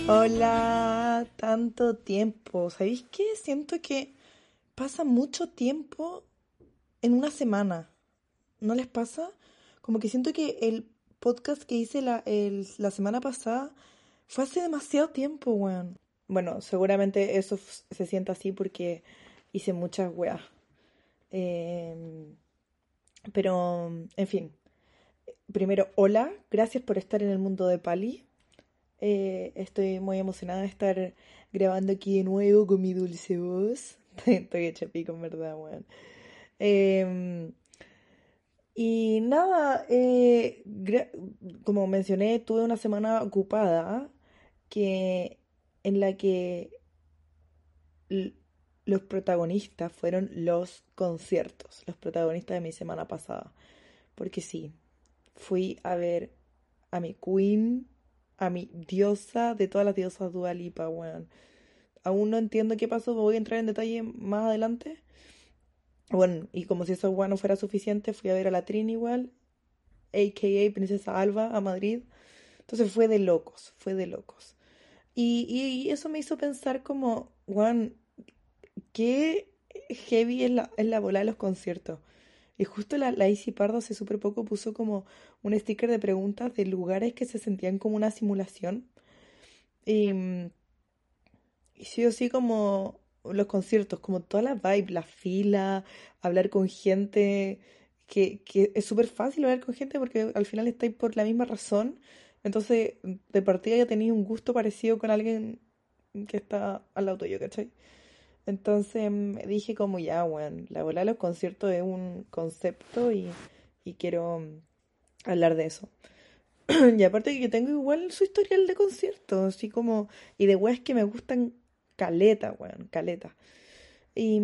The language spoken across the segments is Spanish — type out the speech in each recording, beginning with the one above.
Hola, tanto tiempo. ¿Sabéis qué? Siento que pasa mucho tiempo en una semana. ¿No les pasa? Como que siento que el podcast que hice la semana pasada fue hace demasiado tiempo, weón. Bueno, seguramente eso se sienta así porque hice muchas weas. Em, pero, en fin. Primero, hola, gracias por estar en el mundo de Pali. Estoy muy emocionada de estar grabando aquí de nuevo con mi dulce voz. Estoy hecha pico, en verdad, weón. Em, y nada, como mencioné, tuve una semana ocupada que, en la que l- los protagonistas fueron los conciertos, los protagonistas de mi semana pasada. Porque sí, fui a ver a mi queen, a mi diosa de todas las diosas, Dua Lipa, weón. Aún no entiendo qué pasó, voy a entrar en detalle más adelante. Bueno, y como si eso, weón, no fuera suficiente, fui a ver a la Trini igual, a.k.a. Princesa Alba, a Madrid. Entonces fue de locos, fue de locos. Y eso me hizo pensar como, weón, qué heavy es la bola de los conciertos. Y justo la Isi Pardo hace súper poco puso como un sticker de preguntas de lugares que se sentían como una simulación. Y, y sí o sí como los conciertos, como toda la vibe, la fila, hablar con gente, que es súper fácil hablar con gente porque al final estáis por la misma razón. Entonces, de partida ya tenéis un gusto parecido con alguien que está al lado tuyo, ¿cachai? Entonces me dije como ya, weón, la bola de los conciertos es un concepto y quiero hablar de eso. Y aparte que tengo igual su historial de conciertos, así como, y de weas que me gustan caleta, weón, caleta. Y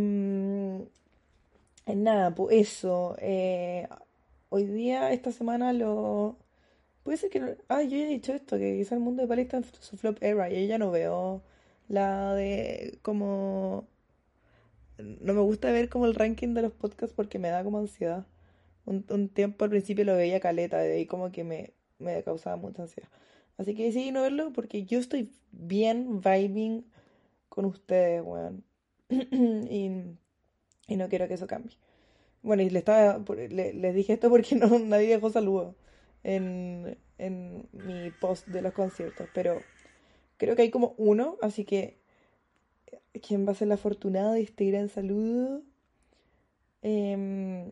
nada, pues eso. Hoy día, esta semana, lo... Puede ser que... yo ya he dicho esto, que quizá el mundo de Pali está en su flop era y yo ya no veo la de como... No me gusta ver como el ranking de los podcasts porque me da como ansiedad. Un tiempo al principio lo veía caleta, de ahí como que me causaba mucha ansiedad. Así que decidí no verlo porque yo estoy bien vibing con ustedes, weón. Y, y no quiero que eso cambie. Bueno, y les dije esto porque no, nadie dejó saludos en mi post de los conciertos, pero creo que hay como uno, así que ¿quién va a ser la afortunada de este gran saludo? Em,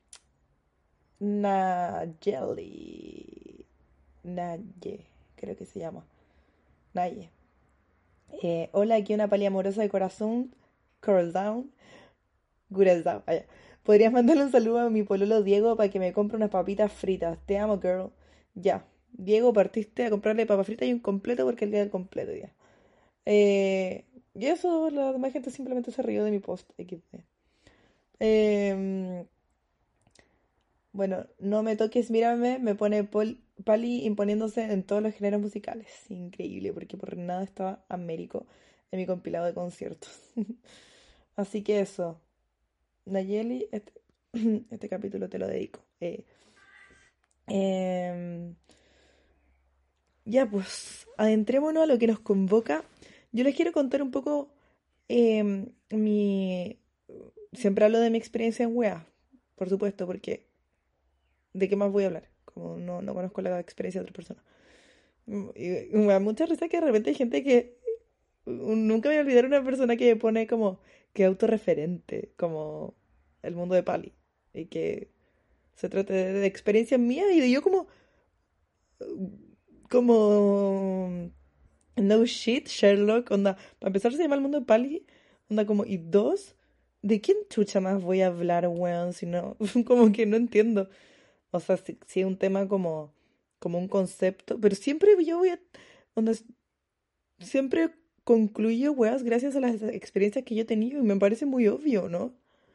Nayeli. Naye, creo que se llama. Naye. Hola, aquí una pali amorosa de corazón. Curl down. Gures down. Allá. ¿Podrías mandarle un saludo a mi pololo Diego para que me compre unas papitas fritas? Te amo, girl. Ya. Diego, partiste a comprarle papas fritas y un completo porque el día del completo ya. Y eso, la demás gente simplemente se rió de mi post XD. Em, Bueno, no me toques, mírame, me pone Pali imponiéndose en todos los géneros musicales. Increíble, porque por nada estaba Américo en mi compilado de conciertos. Así que eso, Nayeli, este capítulo te lo dedico. Em, ya pues, adentrémonos a lo que nos convoca. Yo les quiero contar un poco mi... Siempre hablo de mi experiencia en WEA, por supuesto, porque ¿de qué más voy a hablar? Como no conozco la experiencia de otra persona. Y me da mucha risa que de repente hay gente que nunca me voy a olvidar una persona que pone como que autorreferente, como el mundo de Pali, y que se trate de experiencias mías y de yo como no shit, Sherlock, onda, para empezar se llama el mundo de Pali, onda como, y dos, ¿de quién chucha más voy a hablar, weón? Si no, como que no entiendo. O sea, si es un tema como un concepto, pero siempre yo voy a, onda, siempre concluyo, weas, gracias a las experiencias que yo he tenido y me parece muy obvio, ¿no?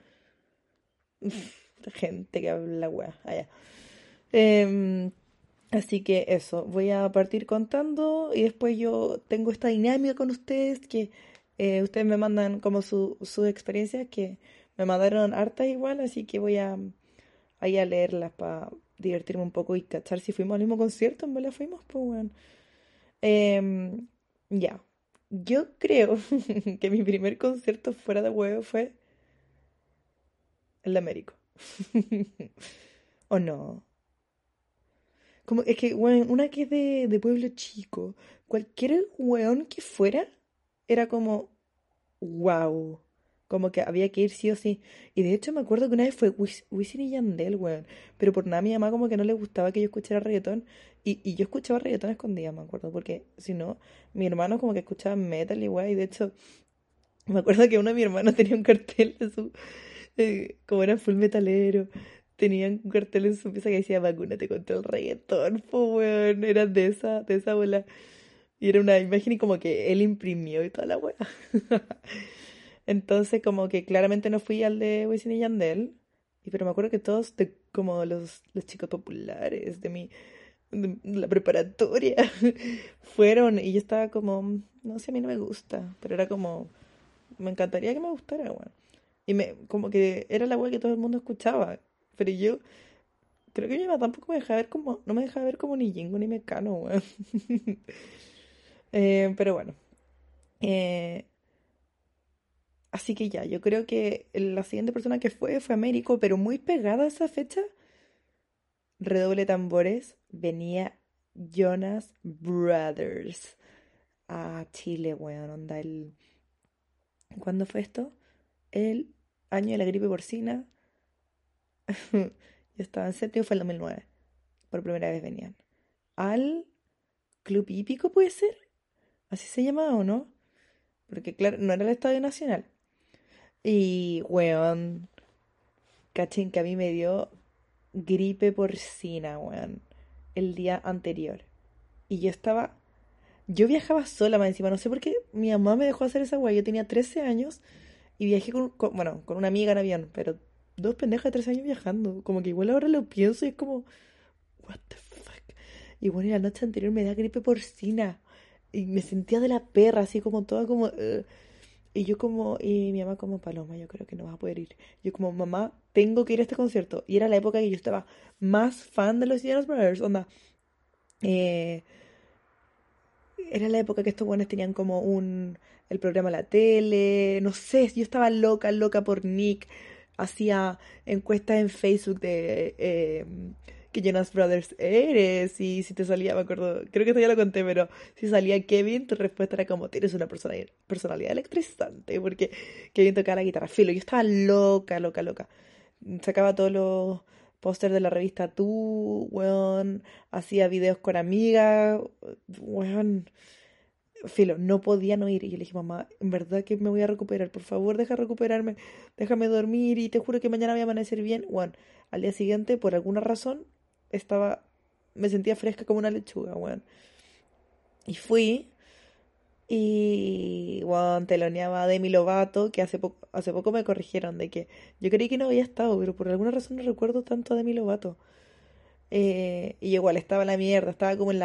Gente que habla, weas, allá. Em, Así que eso, voy a partir contando y después yo tengo esta dinámica con ustedes que ustedes me mandan como sus experiencias que me mandaron hartas igual, así que voy ahí a leerlas para divertirme un poco y cachar si fuimos al mismo concierto, en verdad fuimos, pues bueno. Ya. Yo creo que mi primer concierto fuera de huevo fue el de Américo. ¿O no? Como, es que, weón, una que es de pueblo chico, cualquier weón que fuera, era como, wow. Como que había que ir sí o sí. Y de hecho me acuerdo que una vez fue Wisin y Yandel, weón. Pero por nada a mi mamá como que no le gustaba que yo escuchara reggaetón. Y yo escuchaba reggaetón escondida, me acuerdo. Porque si no, mi hermano como que escuchaba metal y weón. Y de hecho, me acuerdo que uno de mis hermanos tenía un cartel de su, como era full metalero, tenían un cartel en su pieza que decía vacúnate contra el reggaetón, po weón, era de esa bola. Y era una imagen y como que él imprimió y toda la weá. Entonces como que claramente no fui al de Wisin y Yandel, pero me acuerdo que todos como los chicos populares de la preparatoria fueron y yo estaba como, no sé, a mí no me gusta, pero era como, me encantaría que me gustara, weón. Y como que era la weá que todo el mundo escuchaba. Pero yo creo que mi mamá tampoco me dejaba ver como, no me dejaba ver como ni Jingo ni Mecano, weón. Pero bueno. eh, Así que ya, yo creo que la siguiente persona que fue Américo, pero muy pegada a esa fecha, redoble de tambores, venía Jonas Brothers a Chile, weón. Onda ¿Cuándo fue esto? El año de la gripe porcina. Yo estaba en séptimo, fue el 2009. Por primera vez venían. Al Club Hípico, ¿puede ser? Así se llamaba, ¿o no? Porque claro, no era el Estadio Nacional. Y, weón, cachen que a mí me dio gripe porcina, weón, el día anterior. Y yo viajaba sola más encima, no sé por qué mi mamá me dejó hacer esa weá. Yo tenía 13 años y viajé bueno, con una amiga en avión, pero dos pendejas de 13 años viajando. Como que igual ahora lo pienso y es como, what the fuck. Y bueno, y la noche anterior me da gripe porcina. Y me sentía de la perra, así como toda como... Y yo como, y mi mamá como, Paloma, yo creo que no vas a poder ir. Yo como, mamá, tengo que ir a este concierto. Y era la época que yo estaba más fan de los Jonas Brothers. Onda, eh, era la época que estos buenos tenían como el programa a la tele. No sé, yo estaba loca, loca por Nick. Hacía encuestas en Facebook de qué Jonas Brothers eres. Y si te salía, me acuerdo, creo que esto ya lo conté, pero si salía Kevin, tu respuesta era como, tienes una personalidad electrizante. Porque Kevin tocaba la guitarra. Filo, yo estaba loca, loca, loca. Sacaba todos los pósters de la revista Tú, weón. Hacía videos con amigas, weón. Filo, no podía no ir. Y yo le dije, mamá, en verdad que me voy a recuperar. Por favor, deja recuperarme. Déjame dormir y te juro que mañana voy a amanecer bien. Bueno, al día siguiente, por alguna razón, estaba... Me sentía fresca como una lechuga, weón. Y fui y, weón, teloneaba a Demi Lovato, que hace poco me corrigieron de que yo creí que no había estado, pero por alguna razón no recuerdo tanto a Demi Lovato. Y igual estaba en la mierda, estaba como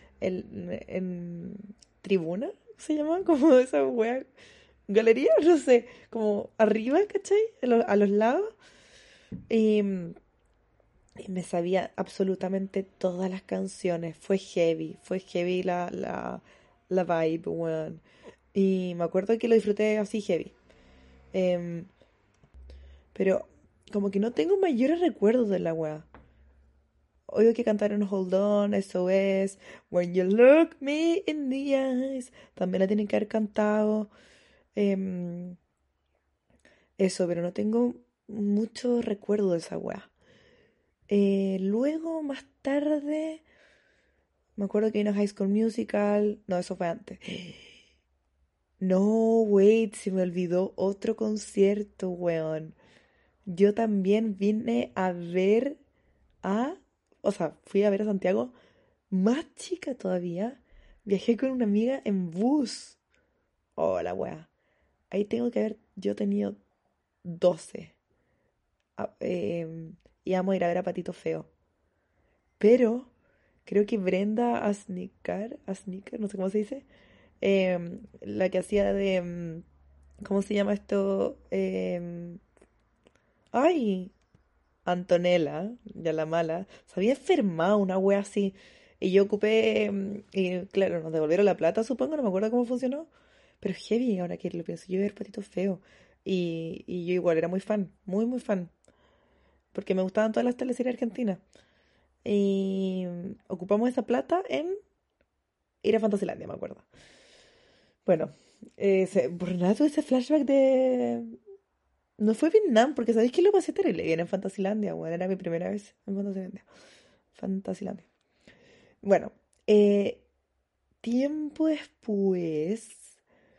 en tribuna, se llama, como esa wea, galería, no sé, como arriba, ¿cachai? A los lados. Y, y me sabía absolutamente todas las canciones. Fue heavy la vibe, weón. Y me acuerdo que lo disfruté así heavy. Em, pero como que no tengo mayores recuerdos de la wea. Oigo que cantaron Hold On, SOS, When You Look Me in the Eyes. También la tienen que haber cantado. Em, Eso, pero no tengo mucho recuerdo de esa weá. Luego, más tarde, me acuerdo que vino High School Musical. No, eso fue antes. No, wait, se me olvidó otro concierto, weón. Yo también vine a ver a... O sea, fui a ver a Santiago más chica todavía. Viajé con una amiga en bus. Oh, la wea. Ahí tengo que haber yo tenido 12. Ah, íbamos a ir a ver a Patito Feo. Pero creo que Brenda Asnicar, no sé cómo se dice, la que hacía de... ¿cómo se llama esto? Ay, Antonella, ya la mala, se había enfermado una wea así. Y yo ocupé, y claro, nos devolvieron la plata, supongo, no me acuerdo cómo funcionó. Pero es heavy, ahora que lo pienso, yo iba a ver Patitos Feos. Y yo igual era muy fan, muy, muy fan. Porque me gustaban todas las teleseries argentinas. Y ocupamos esa plata en ir a Fantasilandia, me acuerdo. Bueno, por nada tuve ese flashback de... No fue Vietnam, porque sabéis que lo pasé terrible bien en Fantasilandia, bueno, era mi primera vez en Fantasilandia. Fantasilandia. Bueno, eh, tiempo después,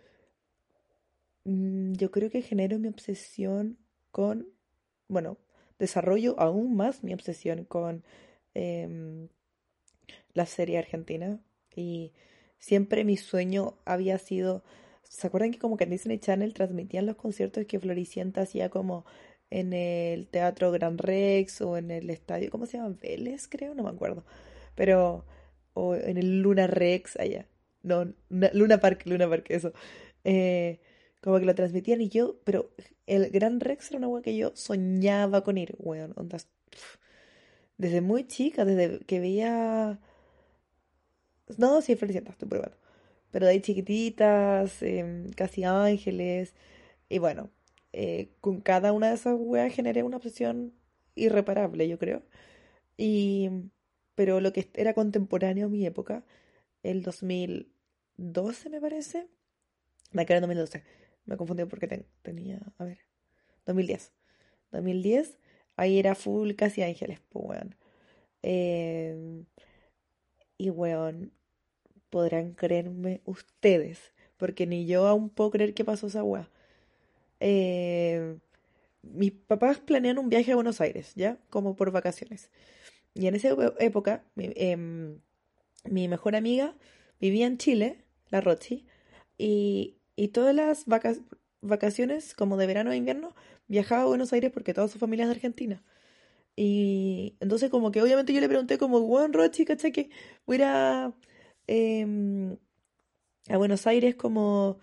yo creo que genero mi obsesión con, bueno, desarrollo aún más mi obsesión con em, la serie argentina. Y siempre mi sueño había sido, ¿se acuerdan que como que en Disney Channel transmitían los conciertos que Floricienta hacía como en el Teatro Gran Rex o en el estadio, ¿cómo se llama? Vélez, creo, no me acuerdo. Pero, o en el Luna Rex allá. No, Luna Park, eso. Como que lo transmitían y yo, pero el Gran Rex era una wea que yo soñaba con ir, weón, ondas, desde muy chica, desde que veía... No, sí, Floricienta, estoy probando. Pero de ahí chiquititas, casi ángeles. Y bueno, con cada una de esas weas generé una obsesión irreparable, yo creo. Y, pero lo que era contemporáneo a mi época, el 2012 me parece. Me quedé en 2012. Me confundí porque tenía, a ver, 2010. 2010, ahí era full casi ángeles, pues weón. Em, y weón, podrán creerme ustedes, porque ni yo aún puedo creer que pasó esa weá. Eh, Mis papás planean un viaje a Buenos Aires, ¿ya? Como por vacaciones. Y en esa época, mi mejor amiga vivía en Chile, la Rochi, y todas las vacaciones, como de verano e invierno, viajaba a Buenos Aires porque toda su familia es de Argentina. Y entonces como que obviamente yo le pregunté como, bueno, Rochi, ¿cachai? Que voy a ir em, a Buenos Aires como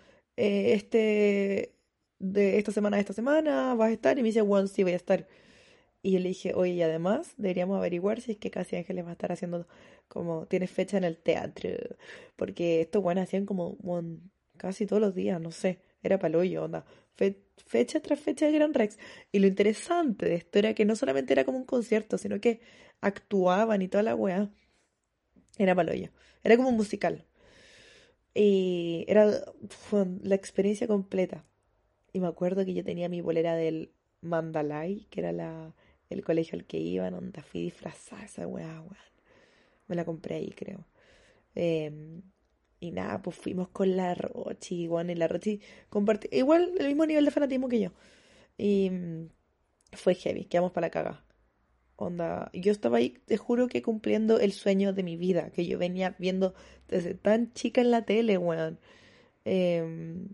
de esta semana a esta semana vas a estar y me dice, bueno, sí voy a estar. Y yo le dije, oye, y además deberíamos averiguar si es que Casi Ángeles va a estar haciendo como, tiene fecha en el teatro, porque estos buenos hacían como casi todos los días, no sé, era paloyo, onda, fecha tras fecha de Gran Rex. Y lo interesante de esto era que no solamente era como un concierto, sino que actuaban y toda la weá, era paloyo, era como un musical. Y era la experiencia completa. Y me acuerdo que yo tenía mi bolera del Mandalay, que era el colegio al que iban, onda fui disfrazada esa weá, weón. Me la compré ahí, creo. Em, y nada, pues fuimos con la Rochi, weón, y la Rochi compartió, igual el mismo nivel de fanatismo que yo. Y fue heavy, quedamos para la caga. Onda, yo estaba ahí, te juro que cumpliendo el sueño de mi vida, que yo venía viendo desde tan chica en la tele, weón. Em,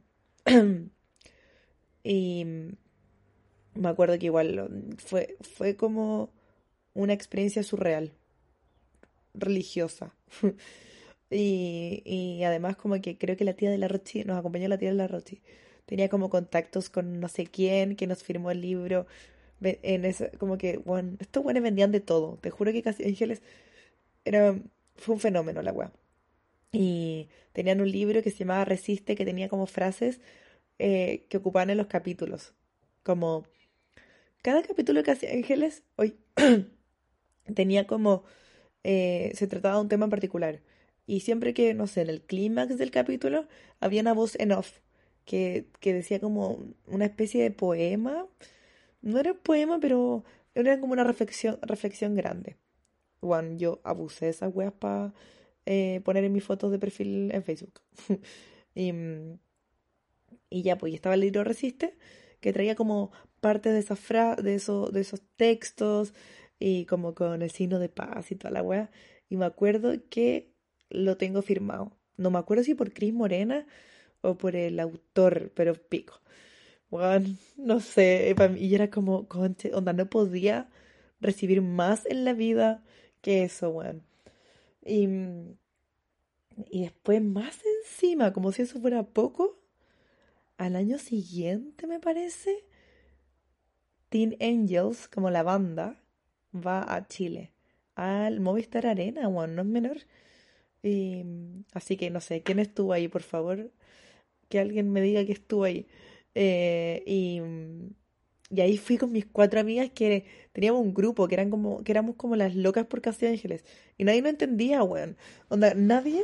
y me acuerdo que igual fue como una experiencia surreal, religiosa. Y además como que creo que la tía de la Rochi, nos acompañó la tía de la Rochi. Tenía como contactos con no sé quién que nos firmó el libro. En eso, como que, bueno, estos buenos vendían de todo. Te juro que Casi Ángeles era, fue un fenómeno la weá. Y tenían un libro que se llamaba Resiste, que tenía como frases que ocupaban en los capítulos. Como cada capítulo de Casi Ángeles, hoy tenía como, se trataba de un tema en particular. Y siempre que, no sé, en el clímax del capítulo había una voz en off que decía como una especie de poema. No era un poema, pero era como una reflexión grande. Bueno, yo abusé de esas weas para poner en mis fotos de perfil en Facebook. Y, y ya, pues, y estaba el libro Resiste, que traía como partes de de esos textos, y como con el signo de paz y toda la wea. Y me acuerdo que lo tengo firmado. No me acuerdo si por Cris Morena o por el autor, pero pico. Weón, no sé, y era como, conche, onda, no podía recibir más en la vida que eso, weón. Y, y después más encima, como si eso fuera poco, al año siguiente, me parece, Teen Angels, como la banda, va a Chile al Movistar Arena, weón, no es menor. Y, así que no sé, ¿quién estuvo ahí, por favor? Que alguien me diga que estuvo ahí. Eh, y, y ahí fui con mis cuatro amigas que teníamos un grupo, que éramos como las locas por Casi Ángeles. Y nadie no entendía, weón. Onda, nadie,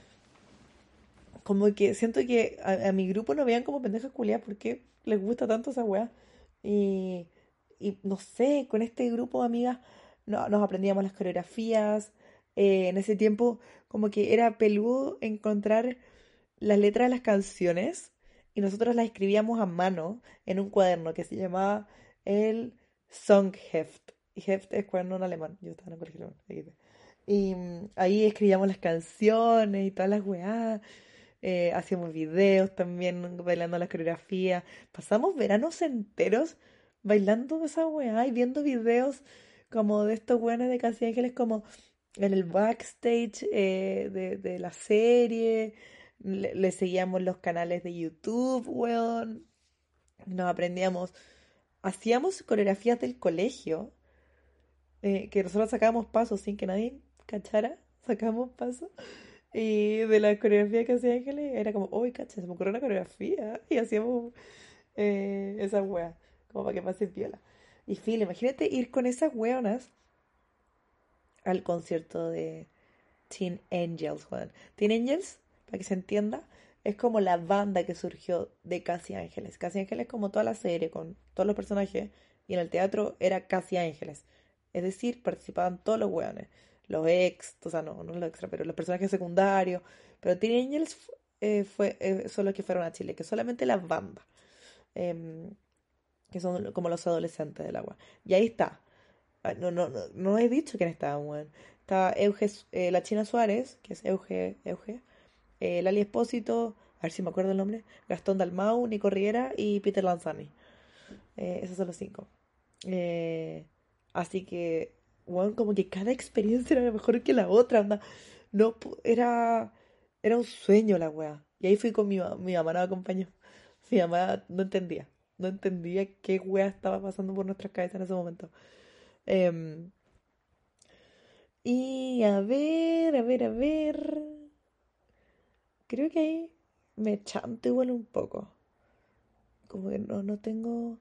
como que siento que a mi grupo no veían como pendejas culiadas porque les gusta tanto esa weá. Y, y no sé, con este grupo de amigas nos aprendíamos las coreografías. En ese tiempo, como que era peludo encontrar las letras de las canciones y nosotros las escribíamos a mano en un cuaderno que se llamaba el Songheft. Y Heft es cuaderno en alemán. Yo estaba en el colegio alemán. XD. Y ahí escribíamos las canciones y todas las weá. Hacíamos videos también bailando las coreografías. Pasamos veranos enteros bailando esa weá y viendo videos como de estos weones de Casi Ángeles como en el backstage de la serie. Le seguíamos los canales de YouTube, weón. Nos aprendíamos. Hacíamos coreografías del colegio, que nosotros sacábamos pasos sin que nadie cachara. Sacábamos pasos. Y de la coreografía que hacía Ángeles, era como, uy, cacha, se me ocurrió una coreografía. Y hacíamos esas weas, como para que pase piola. Y Phil, imagínate ir con esas weonas al concierto de Teen Angels, weón. Teen Angels, para que se entienda, es como la banda que surgió de Casi Ángeles. Casi Ángeles como toda la serie, con todos los personajes, y en el teatro era Casi Ángeles. Es decir, participaban todos los weones. Los ex, o sea, no los extra, pero los personajes secundarios. Pero Teen Angels son los que fueron a Chile, que solamente las bandas, em, que son como los adolescentes del agua. Y ahí está. Ah, no he dicho quién estaba, weón. Está la China Suárez, que es Euge, Lali Espósito, a ver si me acuerdo el nombre, Gastón Dalmau, Nico Riera y Peter Lanzani. Esos son los cinco. Eh, así que, weón, como que cada experiencia era mejor que la otra, onda. No, era un sueño la weá. Y ahí fui con mi mamá, nos acompañó. Mi mamá no entendía qué weá estaba pasando por nuestras cabezas en ese momento. Em, y a ver. Creo que ahí me chanto igual un poco. Como que no tengo.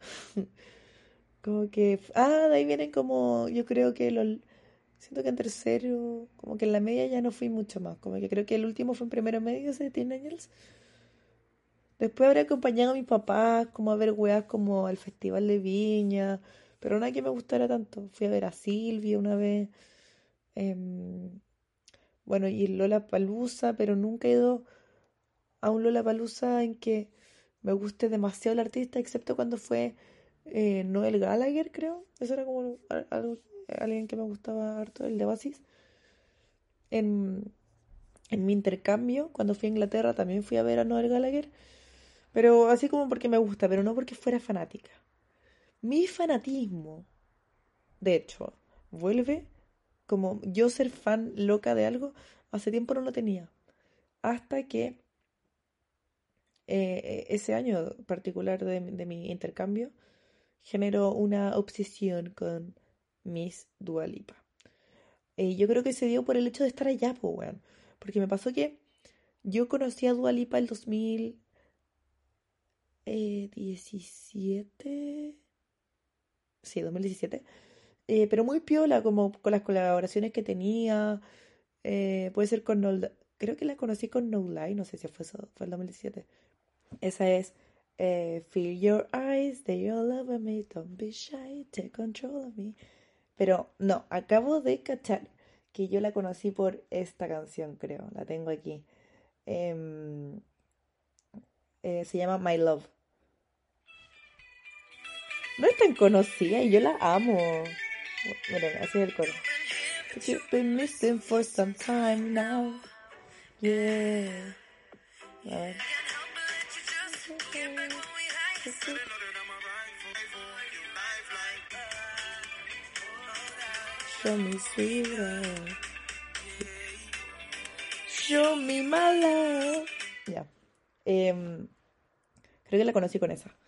Como que. Ah, de ahí vienen como. Yo creo que siento que en tercero. Como que en la media ya no fui mucho más. Como que creo que el último fue en primero medio ese de Teen Angels. Después habré acompañado a mis papás como a ver weas como al Festival de Viña. Pero nada que me gustara tanto. Fui a ver a Silvia una vez. em, bueno, y Lollapalooza, pero nunca he ido a un Lollapalooza en que me guste demasiado el artista, excepto cuando fue Noel Gallagher, creo. Eso era como alguien que me gustaba harto, el de Oasis. En, en mi intercambio, cuando fui a Inglaterra, también fui a ver a Noel Gallagher, pero así como porque me gusta, pero no porque fuera fanática. Mi fanatismo, de hecho, vuelve como yo ser fan loca de algo, hace tiempo no lo tenía. Hasta que ese año particular de mi intercambio generó una obsesión con Miss Dua Lipa. Yo creo que se dio por el hecho de estar allá, pues, weón. Porque me pasó que yo conocí a Dua Lipa el 2017. Sí, 2017. Pero muy piola, como con las colaboraciones que tenía. Puede ser con creo que la conocí con No Lie, no sé si fue eso, fue el 2017. Esa es Feel Your Eyes, They All Over Me, Don't Be Shy, Take Control of Me. Pero no, acabo de cachar que yo la conocí por esta canción, creo. La tengo aquí. Em, Se llama My Love. No es tan conocida y yo la amo. Bueno, así es el coro. But you've been missing for some time now. Yeah. A ver. Show me sweet love. Show me my love. Ya. Em, Creo que la conocí con esa.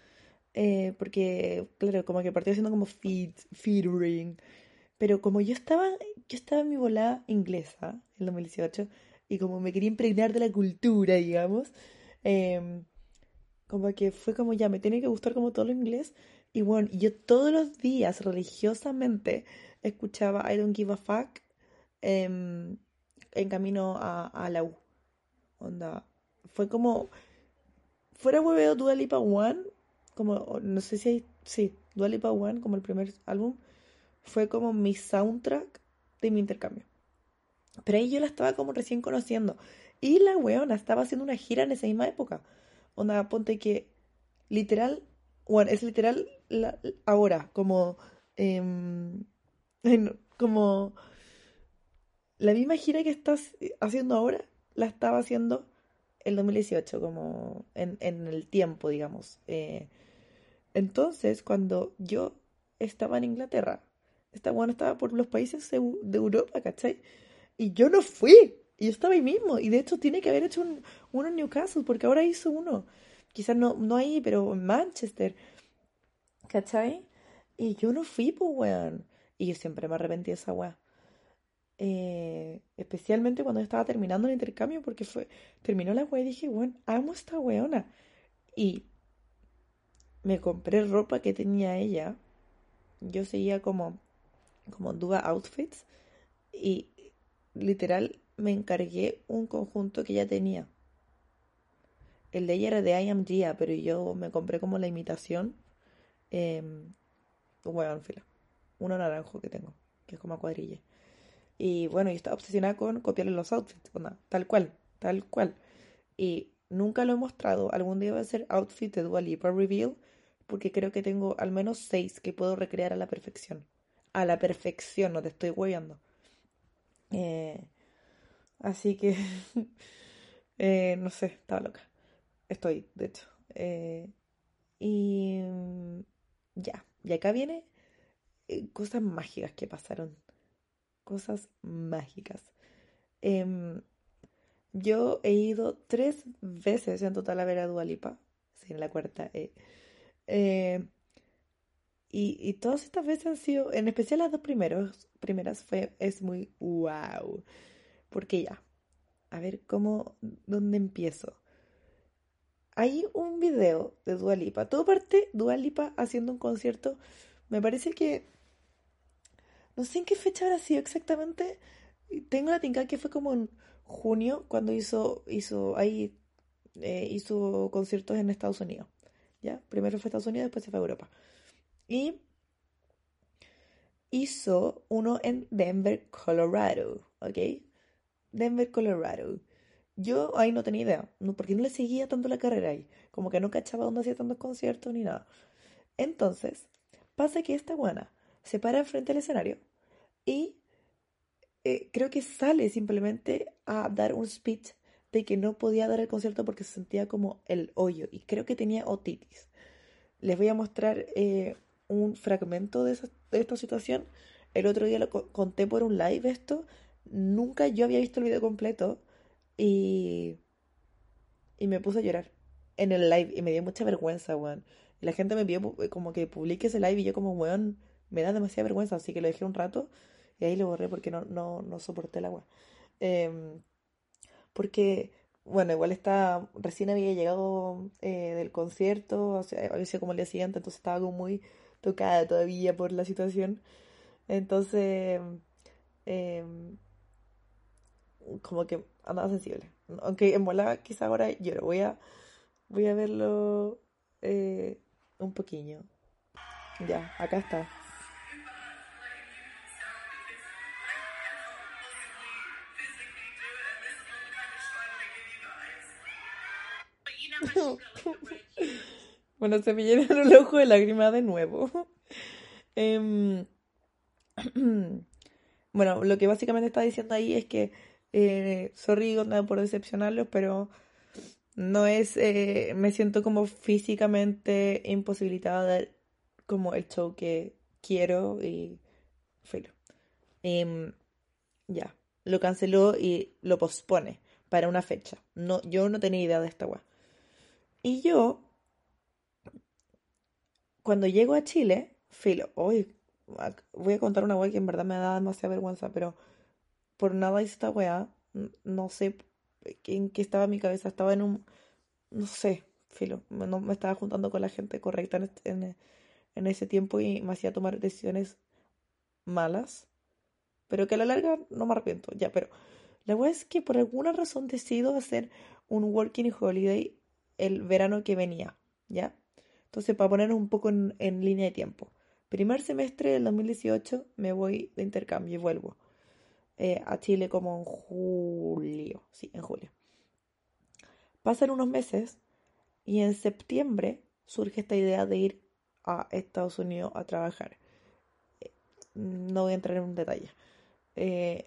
Porque, claro, como que partió siendo como featuring. Pero como yo estaba yo estaba en mi volada inglesa en el 2018 y como me quería impregnar de la cultura, digamos, em, como que fue como ya, me tiene que gustar como todo lo inglés. Y bueno, yo todos los días religiosamente escuchaba I Don't Give a Fuck em, en camino a la U. Onda, fue como, fuera hueveo Dua Lipa One, como, no sé si hay, sí, Dua Lipa One, como el primer álbum, fue como mi soundtrack de mi intercambio. Pero ahí yo la estaba como recién conociendo. Y la weona estaba haciendo una gira en esa misma época. Onda, ponte que literal, bueno, es literal ahora, como, em, como la misma gira que estás haciendo ahora, la estaba haciendo en 2018, como en el tiempo, digamos. Entonces, cuando yo estaba en Inglaterra, esta buena estaba por los países de Europa, ¿cachai? Y yo no fui. Y yo estaba ahí mismo. Y de hecho tiene que haber hecho uno en Newcastle, porque ahora hizo uno. Quizás no ahí, pero en Manchester. ¿Cachai? Y yo no fui, pues, weón. Y yo siempre me arrepentí de esa weá. Especialmente cuando estaba terminando el intercambio, porque terminó la weá y dije, weón, amo a esta weona. Y me compré ropa que tenía ella. Yo seguía como Duda Outfits. Y literal me encargué un conjunto que ella tenía. El de ella era de I Am Gia, pero yo me compré como la imitación. Eh, bueno, fila. Uno naranjo que tengo, que es como a cuadrilla. Y bueno, yo estaba obsesionada con copiarle los outfits, onda, tal cual, tal cual. Y nunca lo he mostrado. Algún día va a ser outfit de Dua Lipa Reveal, porque creo que tengo al menos 6 que puedo recrear a la perfección. A la perfección, no te estoy hueveando. Eh, así que, no sé, estaba loca. Estoy, de hecho. Y ya, y acá viene cosas mágicas que pasaron. Cosas mágicas. Em, yo he ido 3 veces en total a ver a Dua Lipa. Sí, en la cuarta. Eh, y todas estas veces han sido, en especial las dos primeras, es muy wow. Porque ya, a ver dónde empiezo. Hay un video de Dua Lipa. Todo parte Dua Lipa haciendo un concierto. Me parece que, no sé en qué fecha habrá sido exactamente. Tengo la tinca que fue como en junio cuando hizo conciertos en Estados Unidos. ¿Ya? Primero fue Estados Unidos, después se fue a Europa. Y hizo uno en Denver, Colorado. ¿Ok? Denver, Colorado. Yo ahí no tenía idea, no, porque no le seguía tanto la carrera ahí. Como que no cachaba dónde hacía tantos conciertos ni nada. Entonces, pasa que esta guana se para enfrente del escenario y creo que sale simplemente a dar un speech de que no podía dar el concierto porque se sentía como el hoyo y creo que tenía otitis. Les voy a mostrar un fragmento de esta situación. El otro día lo conté por un live esto. Nunca yo había visto el video completo y, y me puse a llorar en el live y me dio mucha vergüenza, weón. Y la gente me pidió como que publique ese live y yo como, weón, me da demasiada vergüenza, así que lo dejé un rato y ahí lo borré porque no soporté el agua. Em, porque, bueno, igual recién había llegado del concierto, o sea, había sido como el día siguiente, entonces estaba como muy tocada todavía por la situación. Entonces, em, como que andaba sensible. Aunque en bola quizá ahora lloro. Voy a verlo un poquillo. Ya, acá está. Bueno, se me llenaron los ojos de lágrimas de nuevo. Em, bueno, lo que básicamente está diciendo ahí es que, sorry onda, por decepcionarlos, pero no es, me siento como físicamente imposibilitada de dar como el show que quiero y filo. Em, ya, lo canceló y lo pospone para una fecha. No, yo no tenía idea de esta weá. Y yo, cuando llego a Chile, filo, hoy, voy a contar una weá que en verdad me da demasiada vergüenza, pero por nada hice esta weá. No sé en qué estaba mi cabeza. Estaba en un, no sé, filo. No me estaba juntando con la gente correcta en ese tiempo y me hacía tomar decisiones malas, pero que a la larga no me arrepiento. Ya, pero la weá es que por alguna razón decido hacer un working holiday el verano que venía, ¿ya? Entonces, para ponernos un poco en línea de tiempo. Primer semestre del 2018 me voy de intercambio y vuelvo a Chile como en julio, sí, en julio. Pasan unos meses y en septiembre surge esta idea de ir a Estados Unidos a trabajar. No voy a entrar en un detalle. Eh,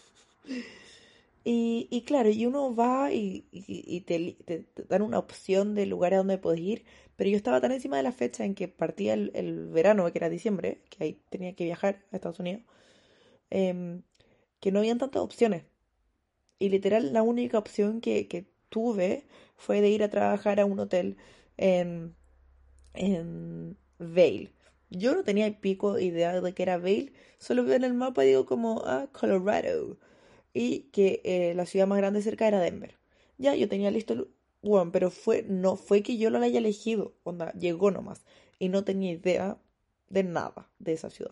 y claro, y uno va y te dan una opción de lugares a donde puedes ir, pero yo estaba tan encima de la fecha en que partía el verano, que era diciembre, que ahí tenía que viajar a Estados Unidos, em, que no habían tantas opciones. Y literal, la única opción que tuve fue de ir a trabajar a un hotel en, en Vail. Yo no tenía pico idea de que era Vail, solo veo en el mapa y digo como, ah, Colorado. Y que la ciudad más grande cerca era Denver. Ya, yo tenía listo bueno, pero no fue que yo lo haya elegido, onda, llegó nomás. Y no tenía idea de nada de esa ciudad.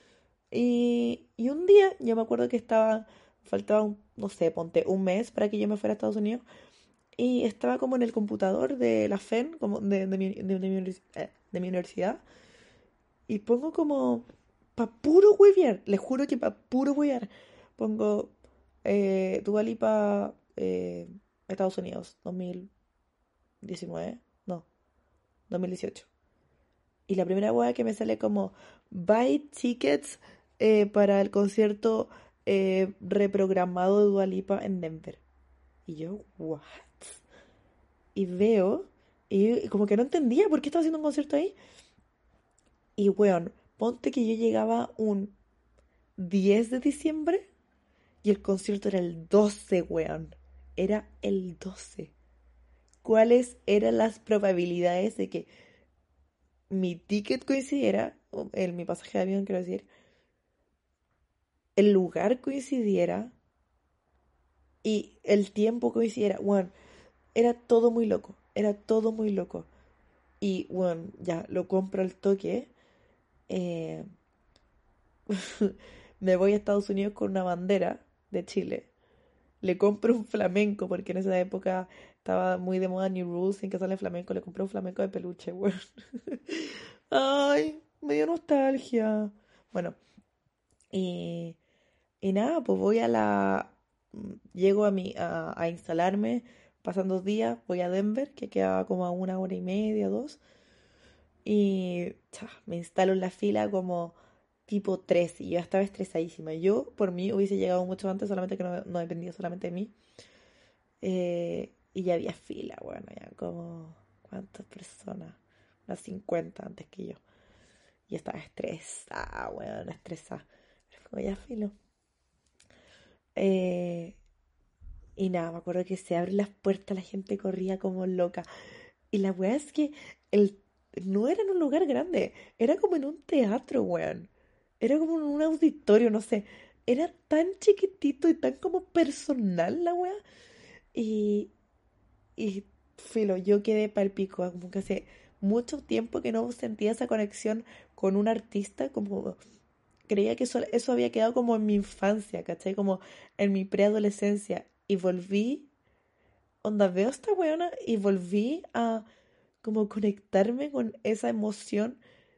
Y un día yo me acuerdo que faltaba, no sé, ponte un mes para que yo me fuera a Estados Unidos. Y estaba como en el computador de la FEN, como de mi universidad. Y pongo como, pa' puro huevear, les juro que pa' puro huevear. Pongo Dua Lipa, Estados Unidos, 2019, no, 2018. Y la primera hueá que me sale como, buy tickets para el concierto reprogramado de Dua Lipa en Denver. Y yo, what? Y veo, y como que no entendía por qué estaba haciendo un concierto ahí. Y weón, ponte que yo llegaba un 10 de diciembre y el concierto era el 12, weón. Era el 12. ¿Cuáles eran las probabilidades de que mi ticket coincidiera, mi pasaje de avión, quiero decir, el lugar coincidiera y el tiempo coincidiera? Bueno, era todo muy loco, era todo muy loco. Y bueno, ya lo compro al toque. eh, Me voy a Estados Unidos con una bandera de Chile. Le compro un flamenco, porque en esa época estaba muy de moda New Rules, sin que sale flamenco. Le compré un flamenco de peluche, weón. Ay, me dio nostalgia. Bueno, y, y nada, pues voy a llego a instalarme, pasan 2 días, voy a Denver, que queda como a 1 hora y media, dos, y me instalo en la fila como tipo 3 y yo estaba estresadísima. Yo por mí hubiese llegado mucho antes, solamente que no dependía solamente de mí. Y ya había fila, bueno, ya como, ¿cuántas personas? Unas 50 antes que yo. Y estaba estresada, bueno, estresada. Pero fue ya filo. Eh, y nada, me acuerdo que se abren las puertas, la gente corría como loca. Y la weá es que el, no era en un lugar grande, era como en un teatro, weón. Era como en un auditorio, no sé. Era tan chiquitito y tan como personal la weá. Y, y filo, yo quedé palpico, como que hace mucho tiempo que no sentía esa conexión con un artista, como creía que eso había quedado como en mi infancia, ¿cachai? Como en mi preadolescencia. Y volví, onda, veo a esta weona y volví a como conectarme con esa emoción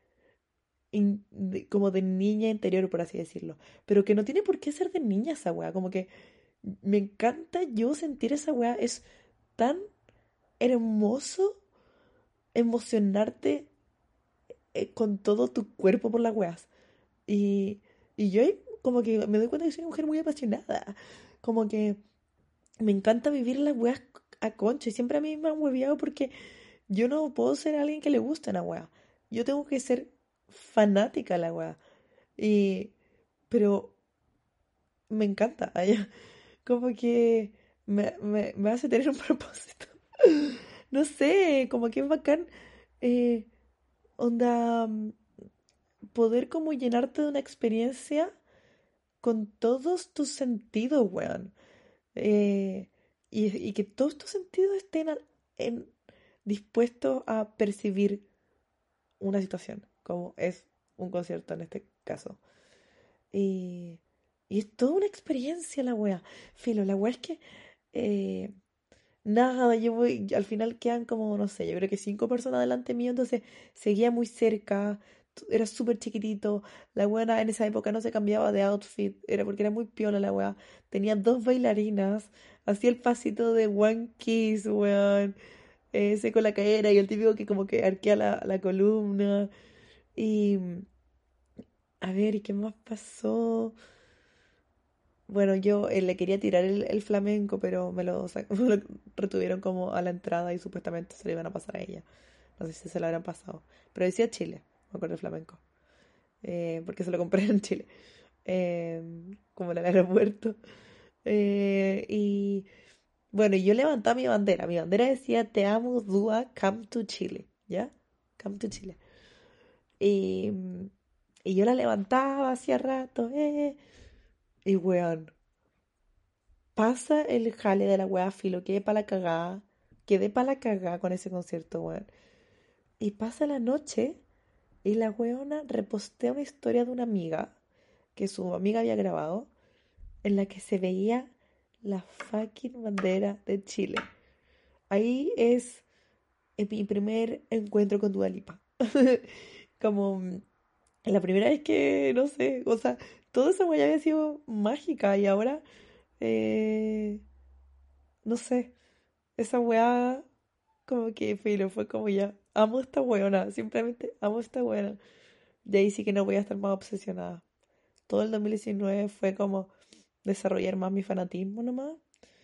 como de niña interior, por así decirlo. Pero que no tiene por qué ser de niña esa weá, como que me encanta yo sentir esa weá, es tan hermoso emocionarte con todo tu cuerpo por las weas. Y, y yo ahí como que me doy cuenta que soy una mujer muy apasionada. Como que me encanta vivir las weas a concha. Y siempre a mí me han hueviado porque yo no puedo ser alguien que le guste la wea. Yo tengo que ser fanática de la wea. Y, pero me encanta. Como que me hace tener un propósito. No sé, como que es bacán. Onda. poder como llenarte de una experiencia con todos tus sentidos, weón. Eh, y que todos tus sentidos estén en- dispuestos a percibir una situación, como es un concierto en este caso. Y, y es toda una experiencia la wea. Filo, la wea es que eh, nada, yo voy, al final quedan como, no sé, yo creo que 5 personas delante mío, entonces seguía muy cerca, era súper chiquitito, la buena en esa época no se cambiaba de outfit, era porque era muy piola la wea, tenía dos bailarinas, hacía el pasito de One Kiss, weón, ese con la cadera y el típico que como que arquea la columna, y a ver, ¿y qué más pasó? Bueno, yo le quería tirar el flamenco, pero me lo retuvieron como a la entrada y supuestamente se lo iban a pasar a ella. No sé si se lo habrán pasado. Pero decía Chile, me acuerdo el flamenco. Porque se lo compré en Chile. Como en el aeropuerto. Y bueno, yo levantaba mi bandera. Mi bandera decía, te amo, Dua, come to Chile. ¿Ya? Come to Chile. Y, y yo la levantaba hacía rato. Y weón. Pasa el jale de la wea filo, quedé para la cagada. Quedé para la cagada con ese concierto, weón. Y pasa la noche y la weona repostea una historia de una amiga que su amiga había grabado en la que se veía la fucking bandera de Chile. Ahí es mi primer encuentro con Dua Lipa. Como la primera vez que, no sé, o sea, toda esa wea había sido mágica y ahora, eh, no sé. Esa weá, como que filo, fue como ya, amo esta weona, simplemente amo esta weona. De ahí sí que no voy a estar más obsesionada. Todo el 2019 fue como desarrollar más mi fanatismo nomás.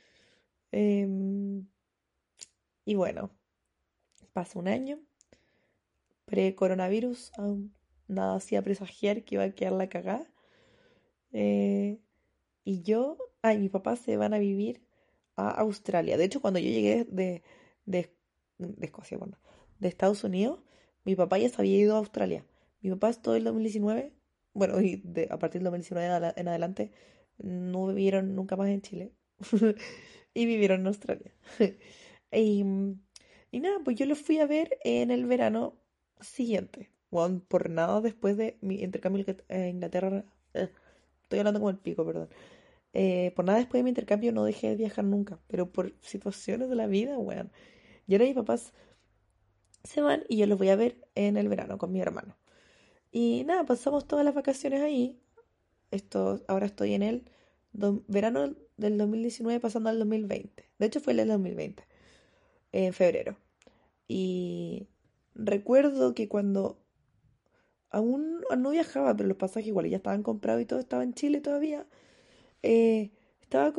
Em, y bueno, pasó un año, pre-coronavirus, aún nada hacía presagiar que iba a quedar la cagada. Eh, y mis papás se van a vivir a Australia. De hecho, cuando yo llegué de Escocia, bueno, de Estados Unidos, mi papá ya se había ido a Australia. Mi papá todo el 2019, bueno, y a partir del 2019 en adelante, no vivieron nunca más en Chile. Y vivieron en Australia. Y, y nada, pues yo los fui a ver en el verano siguiente. Bueno, por nada después de mi intercambio a Inglaterra. Estoy hablando como el pico, perdón. Por nada después de mi intercambio no dejé de viajar nunca, pero por situaciones de la vida, weón. Y ahora mis papás se van y yo los voy a ver en el verano con mi hermano. Y nada, pasamos todas las vacaciones ahí. Ahora estoy en el verano del 2019 pasando al 2020. De hecho fue el del 2020, en febrero. Y recuerdo que cuando aún no viajaba, pero los pasajes igual ya estaban comprados y todo estaba en Chile todavía, estaba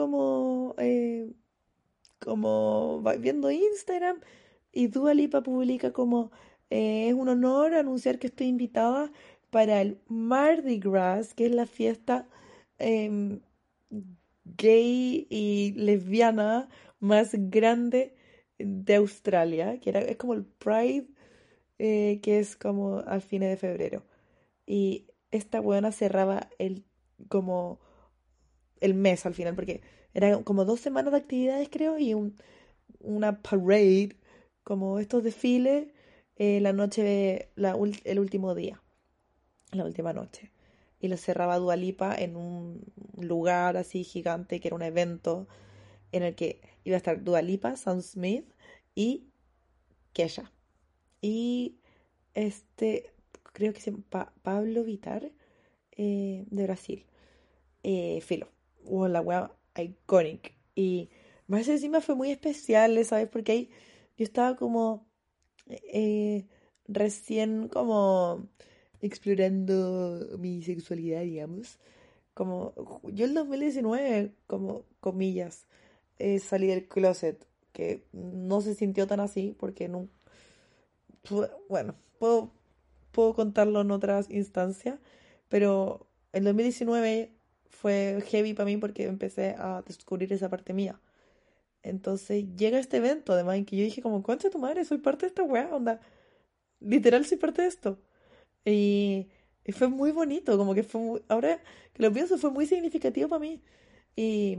como viendo Instagram y Dua Lipa publica como es un honor anunciar que estoy invitada para el Mardi Gras, que es la fiesta em, gay y lesbiana más grande de Australia, es como el Pride, que es como a fines de febrero. Y esta buena cerraba como el mes al final, porque eran como 2 semanas de actividades, creo, y una parade, como estos desfiles, la noche, el último día, la última noche. Y lo cerraba Dua Lipa en un lugar así gigante que era un evento en el que iba a estar Dua Lipa, Sam Smith y Kesha. Y creo que se llama Pablo Vittar, de Brasil. Filo. La wea iconic. Y más encima fue muy especial, ¿sabes? Porque ahí yo estaba como eh, recién como explorando mi sexualidad, digamos. Como yo el 2019, como comillas, salí del closet, que no se sintió tan así porque no, bueno, puedo contarlo en otras instancias, pero el 2019 fue heavy para mí porque empecé a descubrir esa parte mía. Entonces llega este evento, además, en que yo dije como, concha tu madre, soy parte de esta weá, onda, literal soy parte de esto. Y Y fue muy bonito, como que ahora que lo pienso, fue muy significativo para mí. Y,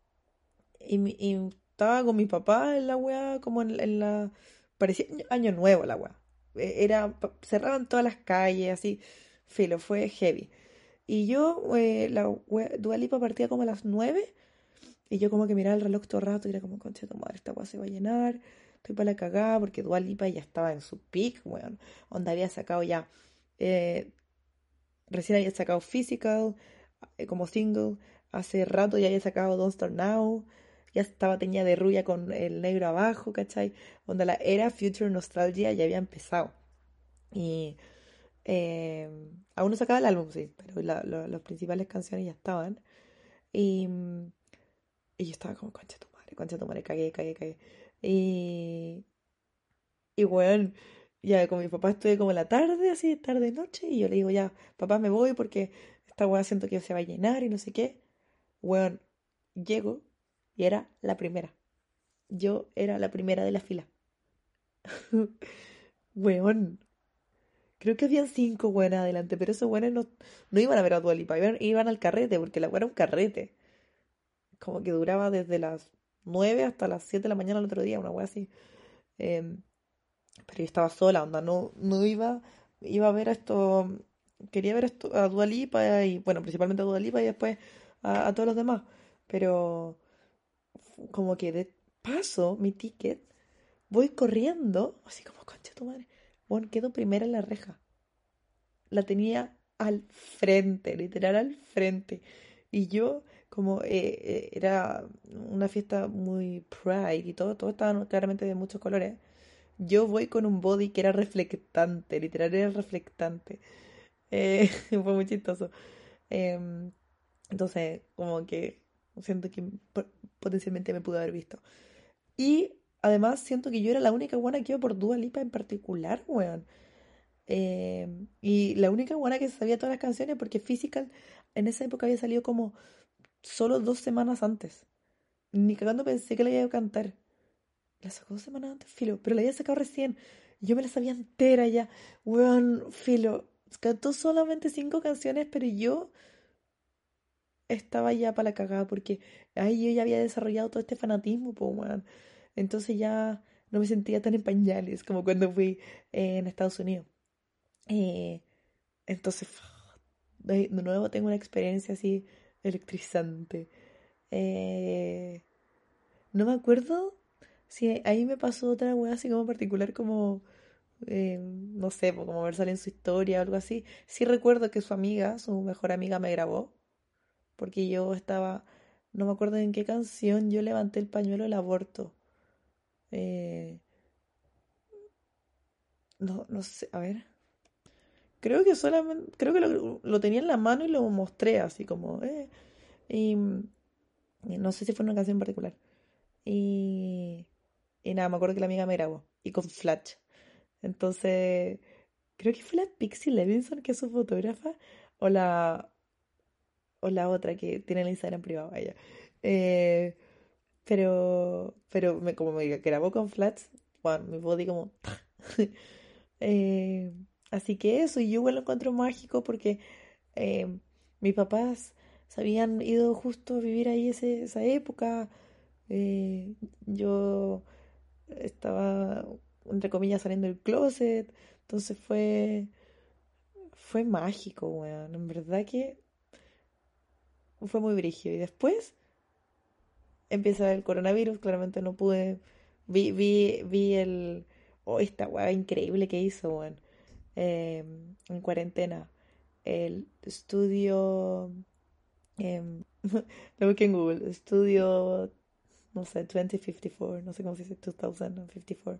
y estaba con mi papá en la weá, como en la... Parecía año nuevo la weá. Cerraban todas las calles, así, filo, fue heavy. Y yo, Dua Lipa partía como a las 9 y yo como que miraba el reloj todo el rato y era como, concha de tu madre, esta weá se va a llenar, estoy para la cagada porque Dua Lipa ya estaba en su peak, weón, donde había sacado ya, eh, recién había sacado Physical como single, hace rato ya había sacado Don't Start Now, ya estaba teñida de rubia con el negro abajo, ¿cachai? Donde la era Future Nostalgia ya había empezado. Y eh, aún no sacaba el álbum, sí, pero las principales canciones ya estaban. Y, y yo estaba como, concha tu madre, cagué, cagué, cagué. Y, y bueno, ya con mi papá estuve como en la tarde, así, tarde, noche, y yo le digo, ya, papá, me voy porque esta weá siento que se va a llenar y no sé qué. Weón, llego y era la primera. Yo era la primera de la fila. Weón, creo que habían cinco weones adelante, pero esos weones no iban a ver a Dua Lipa, iban al carrete, porque la weá era un carrete. Como que duraba desde las 9 hasta las 7 de la mañana el otro día, una weá así. Em, pero yo estaba sola, onda, no iba a ver a esto, quería ver esto, a Dua Lipa y, bueno, principalmente a Dua Lipa y después a todos los demás. Pero como que de paso mi ticket, voy corriendo, así como, concha tu madre, bueno, quedo primera en la reja. La tenía al frente, literal al frente. Y yo, como era una fiesta muy pride y todo estaba claramente de muchos colores. Yo voy con un body que era reflectante, literal era reflectante. Fue muy chistoso. Em, entonces, como que siento que potencialmente me pudo haber visto. Y además siento que yo era la única buena que iba por Dua Lipa en particular, weón. Y la única buena que sabía todas las canciones porque Physical en esa época había salido como solo 2 semanas antes. Ni cagando pensé que la iba a cantar. La sacó 2 semanas antes, filo, pero la había sacado recién. Yo me la sabía entera ya. Weón, filo. Cantó solamente 5 canciones, pero yo estaba ya para la cagada porque ahí yo ya había desarrollado todo este fanatismo, pues, weón. Entonces ya no me sentía tan en pañales como cuando fui en Estados Unidos. Eh, entonces, de nuevo tengo una experiencia así electrizante. Eh, no me acuerdo si ahí me pasó otra weá así como particular como, no sé, pues, como ver salido en su historia o algo así. Sí recuerdo que su amiga, su mejor amiga me grabó porque yo estaba, no me acuerdo en qué canción, yo levanté el pañuelo del aborto. Eh, no sé, a ver. Creo que lo tenía en la mano y lo mostré así como, y, y no sé si fue una canción en particular. Y, y nada, me acuerdo que la amiga me grabó y con flash. Entonces, creo que fue la Pixie Levinson que es su fotógrafa o o la otra que tiene el Instagram privado, ella. Eh, pero como me grabó con flats, bueno, mi body como... Eh, así que eso, y yo igual lo encuentro mágico porque eh, mis papás se habían ido justo a vivir ahí esa época. Yo estaba, entre comillas, saliendo del closet. Entonces fue mágico, weón. En verdad que fue muy brígido. Y después empieza el coronavirus, claramente no pude. Vi el. Oh, esta weá increíble que hizo, weón. En cuarentena. El estudio. Lo busqué en Google. Estudio, no sé, 2054. No sé cómo se dice, 2054.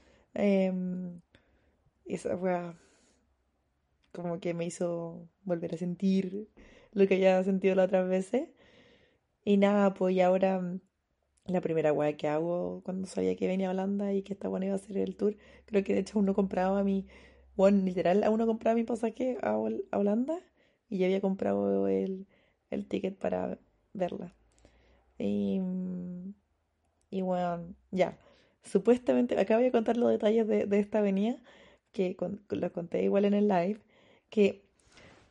Y esa weá como que me hizo volver a sentir lo que había sentido las otras veces. Y nada, pues y ahora la primera weá que hago cuando sabía que venía a Holanda y que esta buena iba a hacer el tour, creo que de hecho uno compraba bueno, literal, aún no compraba mi pasaje a Holanda y ya había comprado el ticket para verla. Y, y bueno, ya. Supuestamente, acá voy a contar los detalles de esta avenida, que lo conté igual en el live, que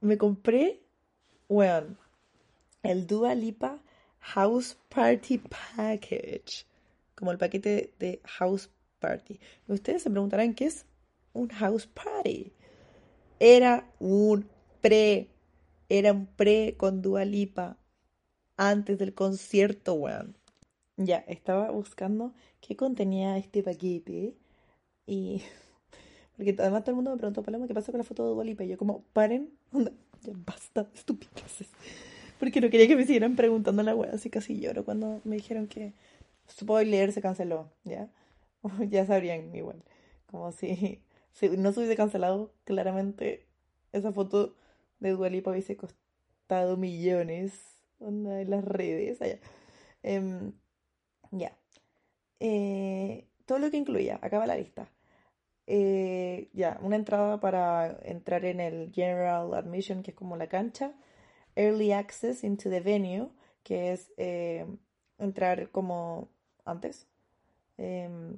me compré, weón, el Dua Lipa House Party Package. Como el paquete de House Party. Ustedes se preguntarán qué es un House Party. Era un pre. Era un pre con Dua Lipa. Antes del concierto, weón. Ya, estaba buscando qué contenía este paquete. Y. Porque además todo el mundo me preguntó, Paloma, ¿qué pasa con la foto de Dua Lipa? Y yo, como, paren. Onda, ya basta, estupideces. Porque no quería que me siguieran preguntando la wea. Así casi lloro cuando me dijeron que. Spoiler, se canceló, ¿ya? Ya sabrían igual. Como si no se hubiese cancelado, claramente esa foto de Dua Lipa hubiese costado millones. Onda en las redes, allá. Em, ya. Todo lo que incluía, acaba la lista. Ya, una entrada para entrar en el General Admission, que es como la cancha. Early Access into the Venue, que es entrar como antes. Em,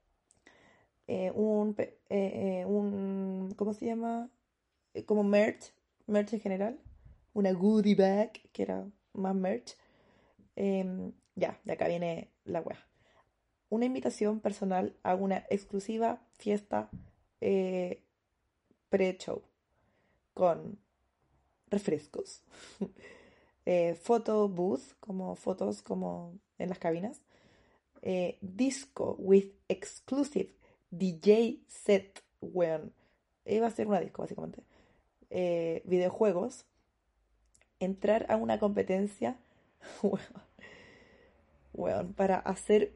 ¿cómo se llama? Como merch en general. Una goodie bag, que era más merch. Ya, de acá viene la wea. Una invitación personal a una exclusiva fiesta eh, pre-show con refrescos. Photo booth, como fotos como en las cabinas. Disco with exclusive DJ set, weón. Iba a ser una disco, básicamente. Videojuegos. Entrar a una competencia, weón, weón, para hacer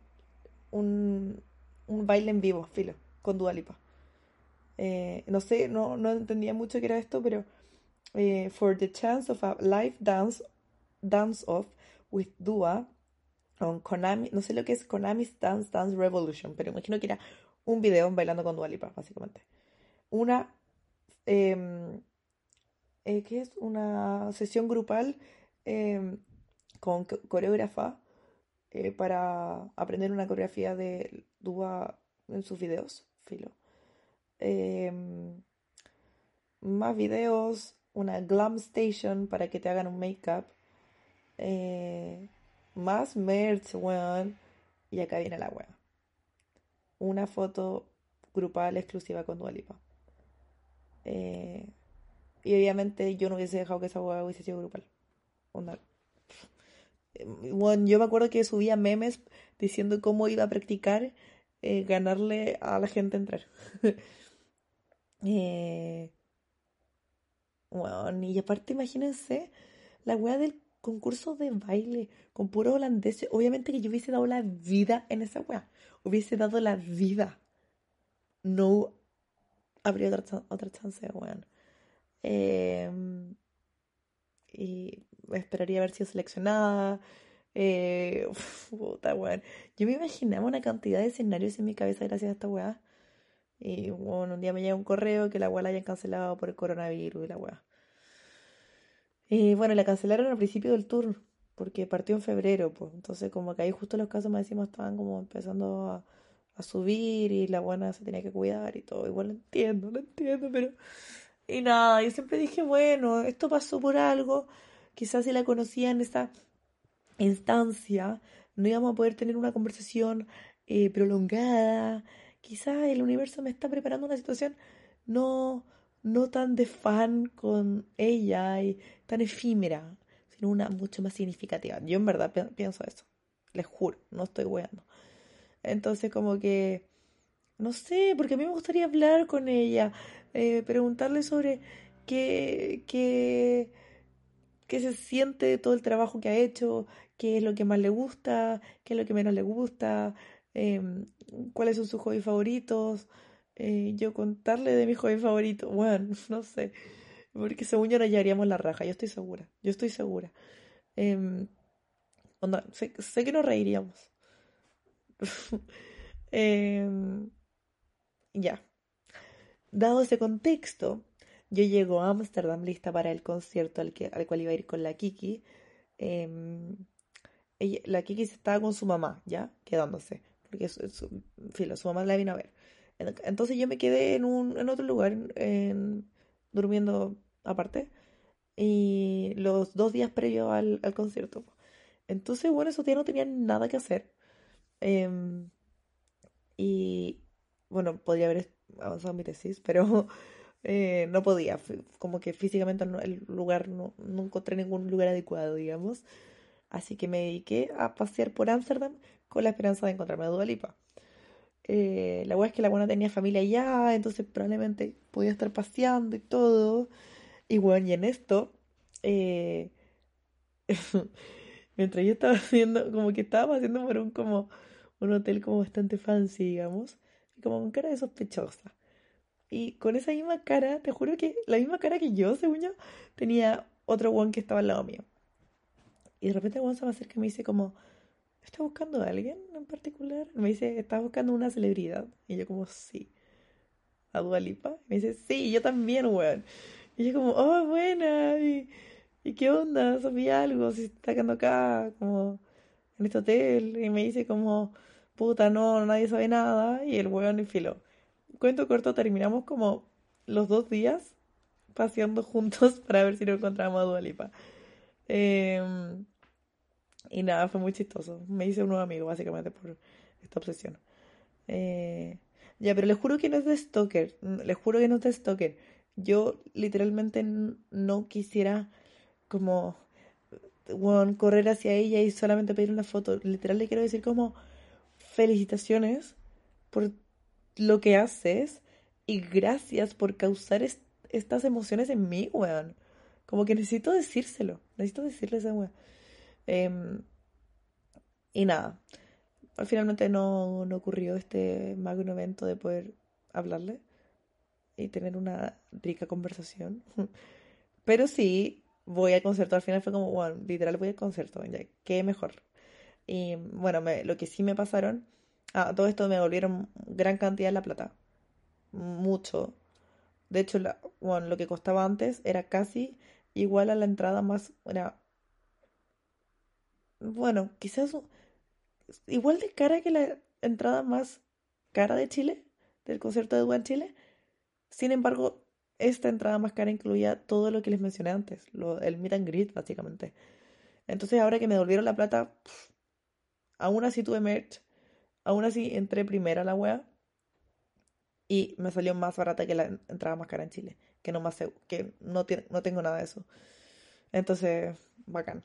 un baile en vivo, filo, con Dua Lipa. No sé, no entendía mucho qué era esto, pero for the chance of a live dance off with Dua on Konami, no sé lo que es Konami's Dance Revolution, pero imagino que era un video bailando con Dua Lipa, básicamente. Una, em, ¿qué es? Una sesión grupal em, con coreógrafa para aprender una coreografía de Dua en sus videos, filo. Em, Más videos, una glam station para que te hagan un make-up, eh, más merch, weón. Y acá viene la weá. Una foto grupal exclusiva con Dua Lipa. Eh, y obviamente yo no hubiese dejado que esa weá hubiese sido grupal. Onda. Bueno, yo me acuerdo que subía memes diciendo cómo iba a practicar ganarle a la gente a entrar. eh, bueno, y aparte imagínense la wea del concurso de baile con puro holandés. Obviamente que yo hubiese dado la vida en esa wea. Hubiese dado la vida. No habría otra chance, weón. Y esperaría haber sido seleccionada. Puta, weón. Yo me imaginaba una cantidad de escenarios en mi cabeza gracias a esta weá. Y bueno, un día me llega un correo que la weá la hayan cancelado por el coronavirus y la weá. Y bueno, la cancelaron al principio del tour, porque partió en febrero, pues. Entonces, como que ahí justo los casos más encima estaban como empezando a subir y la buena se tenía que cuidar y todo. Igual lo entiendo, pero. Y nada, yo siempre dije, bueno, esto pasó por algo. Quizás si la conocía en esa instancia, no íbamos a poder tener una conversación prolongada. Quizás el universo me está preparando una situación no, no tan de fan con ella y tan efímera, sino una mucho más significativa. Yo en verdad pienso eso, les juro, no estoy weando. Entonces como que, no sé, porque a mí me gustaría hablar con ella, preguntarle sobre qué, qué se siente de todo el trabajo que ha hecho, qué es lo que más le gusta, qué es lo que menos le gusta, em, cuáles son sus hobbies favoritos. Yo contarle de mi hobby favorito, bueno, no sé, porque según yo nos llevaríamos la raja, yo estoy segura. Em, Onda, sé que nos reiríamos. Em, ya, dado ese contexto, yo llego a Ámsterdam lista para el concierto al cual iba a ir con la Kiki. Em, la Kiki estaba con su mamá, ¿ya? Quedándose. Porque filo, su mamá la vino a ver. Entonces yo me quedé en otro lugar, durmiendo aparte, y los 2 días previos al concierto. Entonces, bueno, esos días no tenía nada que hacer. Em, y bueno, podría haber avanzado mi tesis, pero no podía. Como que físicamente el lugar no encontré ningún lugar adecuado, digamos. Así que me dediqué a pasear por Ámsterdam con la esperanza de encontrarme a Dua Lipa. La weá es que la buena tenía familia allá, entonces probablemente podía estar paseando y todo. Y bueno, y en esto, eh, mientras yo estaba haciendo, como que estaba haciendo por un hotel como bastante fancy, digamos, y como con cara de sospechosa. Y con esa misma cara, te juro que la misma cara que yo, según yo, tenía otro weón que estaba al lado mío. Y de repente el weón se me acerca y me dice como, ¿estás buscando a alguien en particular? Me dice, ¿estás buscando una celebridad? Y yo como, sí. ¿A Dua Lipa? Y me dice, sí, yo también, weón. Y yo como, oh, buena. ¿Y qué onda? ¿Sabía algo? Si está quedando acá, como en este hotel. Y me dice como, puta, no, nadie sabe nada. Y el weón y filo. Cuento corto, terminamos como los 2 días paseando juntos para ver si nos encontrábamos a Dua Lipa. Em, y nada, fue muy chistoso. Me hice un nuevo amigo, básicamente, por esta obsesión. Eh, ya, pero les juro que no es de stalker. Les juro que no es de stalker. Yo literalmente no quisiera como weón, correr hacia ella y solamente pedir una foto. Literal le quiero decir como felicitaciones por lo que haces y gracias por causar estas emociones en mí, weón. Como que necesito decírselo. Necesito decirle a esa weón. Em, y nada. Finalmente no ocurrió este magno evento de poder hablarle y tener una rica conversación. Pero sí, voy al concierto. Al final fue como, bueno, literal voy al concierto, ya, qué mejor. Y bueno, lo que sí me pasaron, todo esto me volvieron gran cantidad de la plata, mucho. De hecho, bueno, lo que costaba antes era casi igual a la entrada más, era, bueno, quizás igual de cara que la entrada más cara de Chile, del concierto de Dua en Chile. Sin embargo, esta entrada más cara incluía todo lo que les mencioné antes, el meet and greet, básicamente. Entonces, ahora que me devolvieron la plata, aún así tuve merch, aún así entré primera a la wea y me salió más barata que la entrada más cara en Chile, que no más que no tengo nada de eso. Entonces, bacán.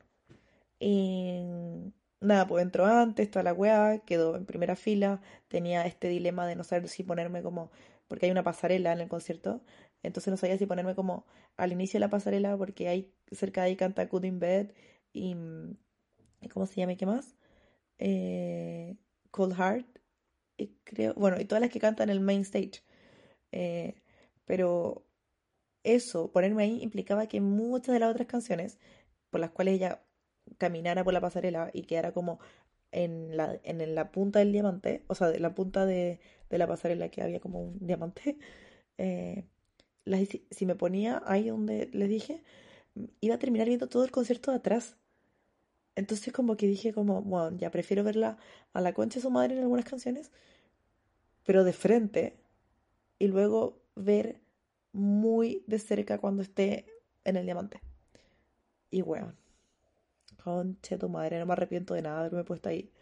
Y nada, pues entró antes, toda la weá, quedó en primera fila. Tenía este dilema de no saber si ponerme como, porque hay una pasarela en el concierto, entonces no sabía si ponerme como al inicio de la pasarela, porque hay cerca de ahí canta Good in Bed y, ¿cómo se llama? ¿Y qué más? Eh, Cold Heart, y creo, bueno, y todas las que cantan en el main stage. Eh, pero eso, ponerme ahí implicaba que muchas de las otras canciones por las cuales ella caminara por la pasarela y quedara como en la punta del diamante, o sea, de la punta de la pasarela que había como un diamante, eh, si me ponía ahí donde les dije, iba a terminar viendo todo el concierto de atrás. Entonces como que dije como, bueno, ya prefiero verla a la concha de su madre en algunas canciones, pero de frente, y luego ver muy de cerca cuando esté en el diamante. Y weón, conche tu madre, no me arrepiento de nada de haberme puesto ahí.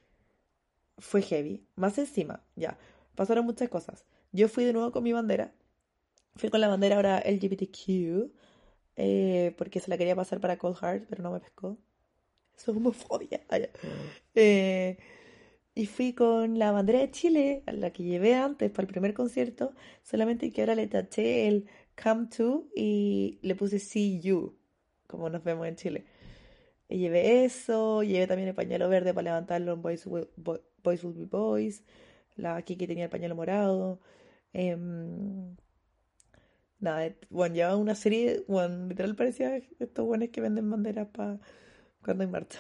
Fue heavy. Más encima, ya, pasaron muchas cosas. Yo fui de nuevo con mi bandera. Fui con la bandera ahora LGBTQ, porque se la quería pasar para Cold Heart, pero no me pescó. Eso es homofobia. Ah, ya. Eh, y fui con la bandera de Chile, a la que llevé antes para el primer concierto, solamente que ahora le taché el Come To y le puse See You, como nos vemos en Chile. Y llevé eso, llevé también el pañuelo verde para levantarlo en Boys Will Be Boys, la Kiki tenía el pañuelo morado. em, Nada, bueno, llevaba una serie, bueno, literal parecía estos buenos que venden banderas para cuando hay marcha.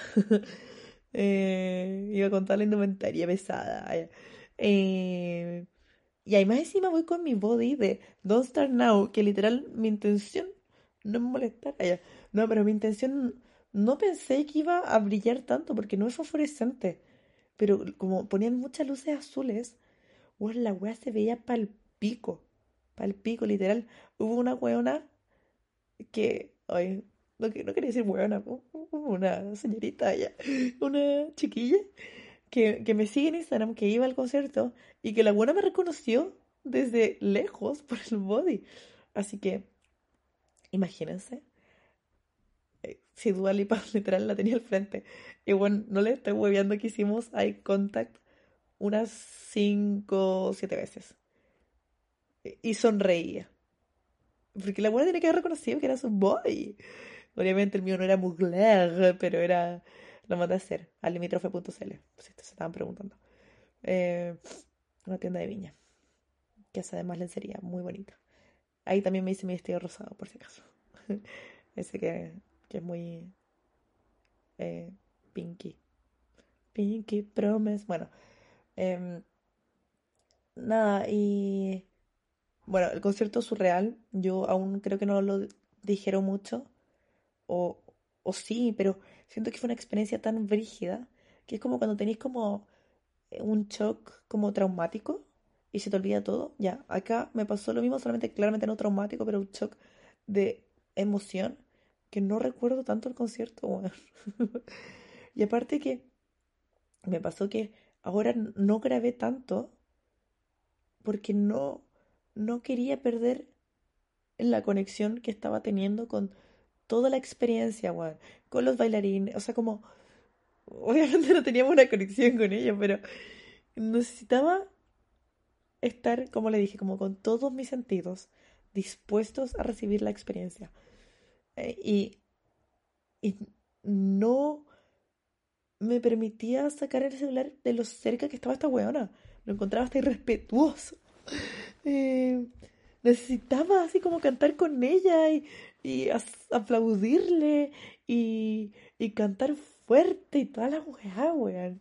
Iba con toda la indumentaria pesada. Eh, y además encima voy con mi body de Don't Start Now, que literal mi intención no es molestar. No, pero mi intención no pensé que iba a brillar tanto porque no es fosforescente. Pero como ponían muchas luces azules, la weá se veía pal pico, literal. Hubo una weona que, ay, no, no quería decir buena, una señorita ya, una chiquilla que me sigue en Instagram, que iba al concierto y que la buena me reconoció desde lejos por el body. Así que, imagínense, si Dua Lipa literal la tenía al frente. Y bueno, no le estoy hueveando que hicimos eye contact unas 5 o 7 veces. Y sonreía. Porque la buena tiene que haber reconocido que era su boy. Obviamente el mío no era Mugler, pero era... Lo mandé a hacer a limitrofe.cl, si se estaban preguntando. Eh, una tienda de viña, que hace además lencería, muy bonita. Ahí también me hice mi vestido rosado, por si acaso. Ese que es muy eh, pinky. Pinky Promise. Bueno, em, nada, y bueno, el concierto surreal, yo aún creo que no lo dijeron mucho, o, o sí, pero siento que fue una experiencia tan brígida que es como cuando tenéis como un shock como traumático y se te olvida todo. Ya, acá me pasó lo mismo, solamente claramente no traumático, pero un shock de emoción que no recuerdo tanto el concierto, weón. Y aparte que me pasó que ahora no grabé tanto porque no quería perder la conexión que estaba teniendo con toda la experiencia, weón, con los bailarines, o sea, como, obviamente no teníamos una conexión con ellos, pero necesitaba estar, como le dije, como con todos mis sentidos dispuestos a recibir la experiencia. Eh, y, y no me permitía sacar el celular de lo cerca que estaba esta weona. Lo encontraba hasta irrespetuoso. Eh, necesitaba así como cantar con ella y aplaudirle y cantar fuerte y toda la weá, weón.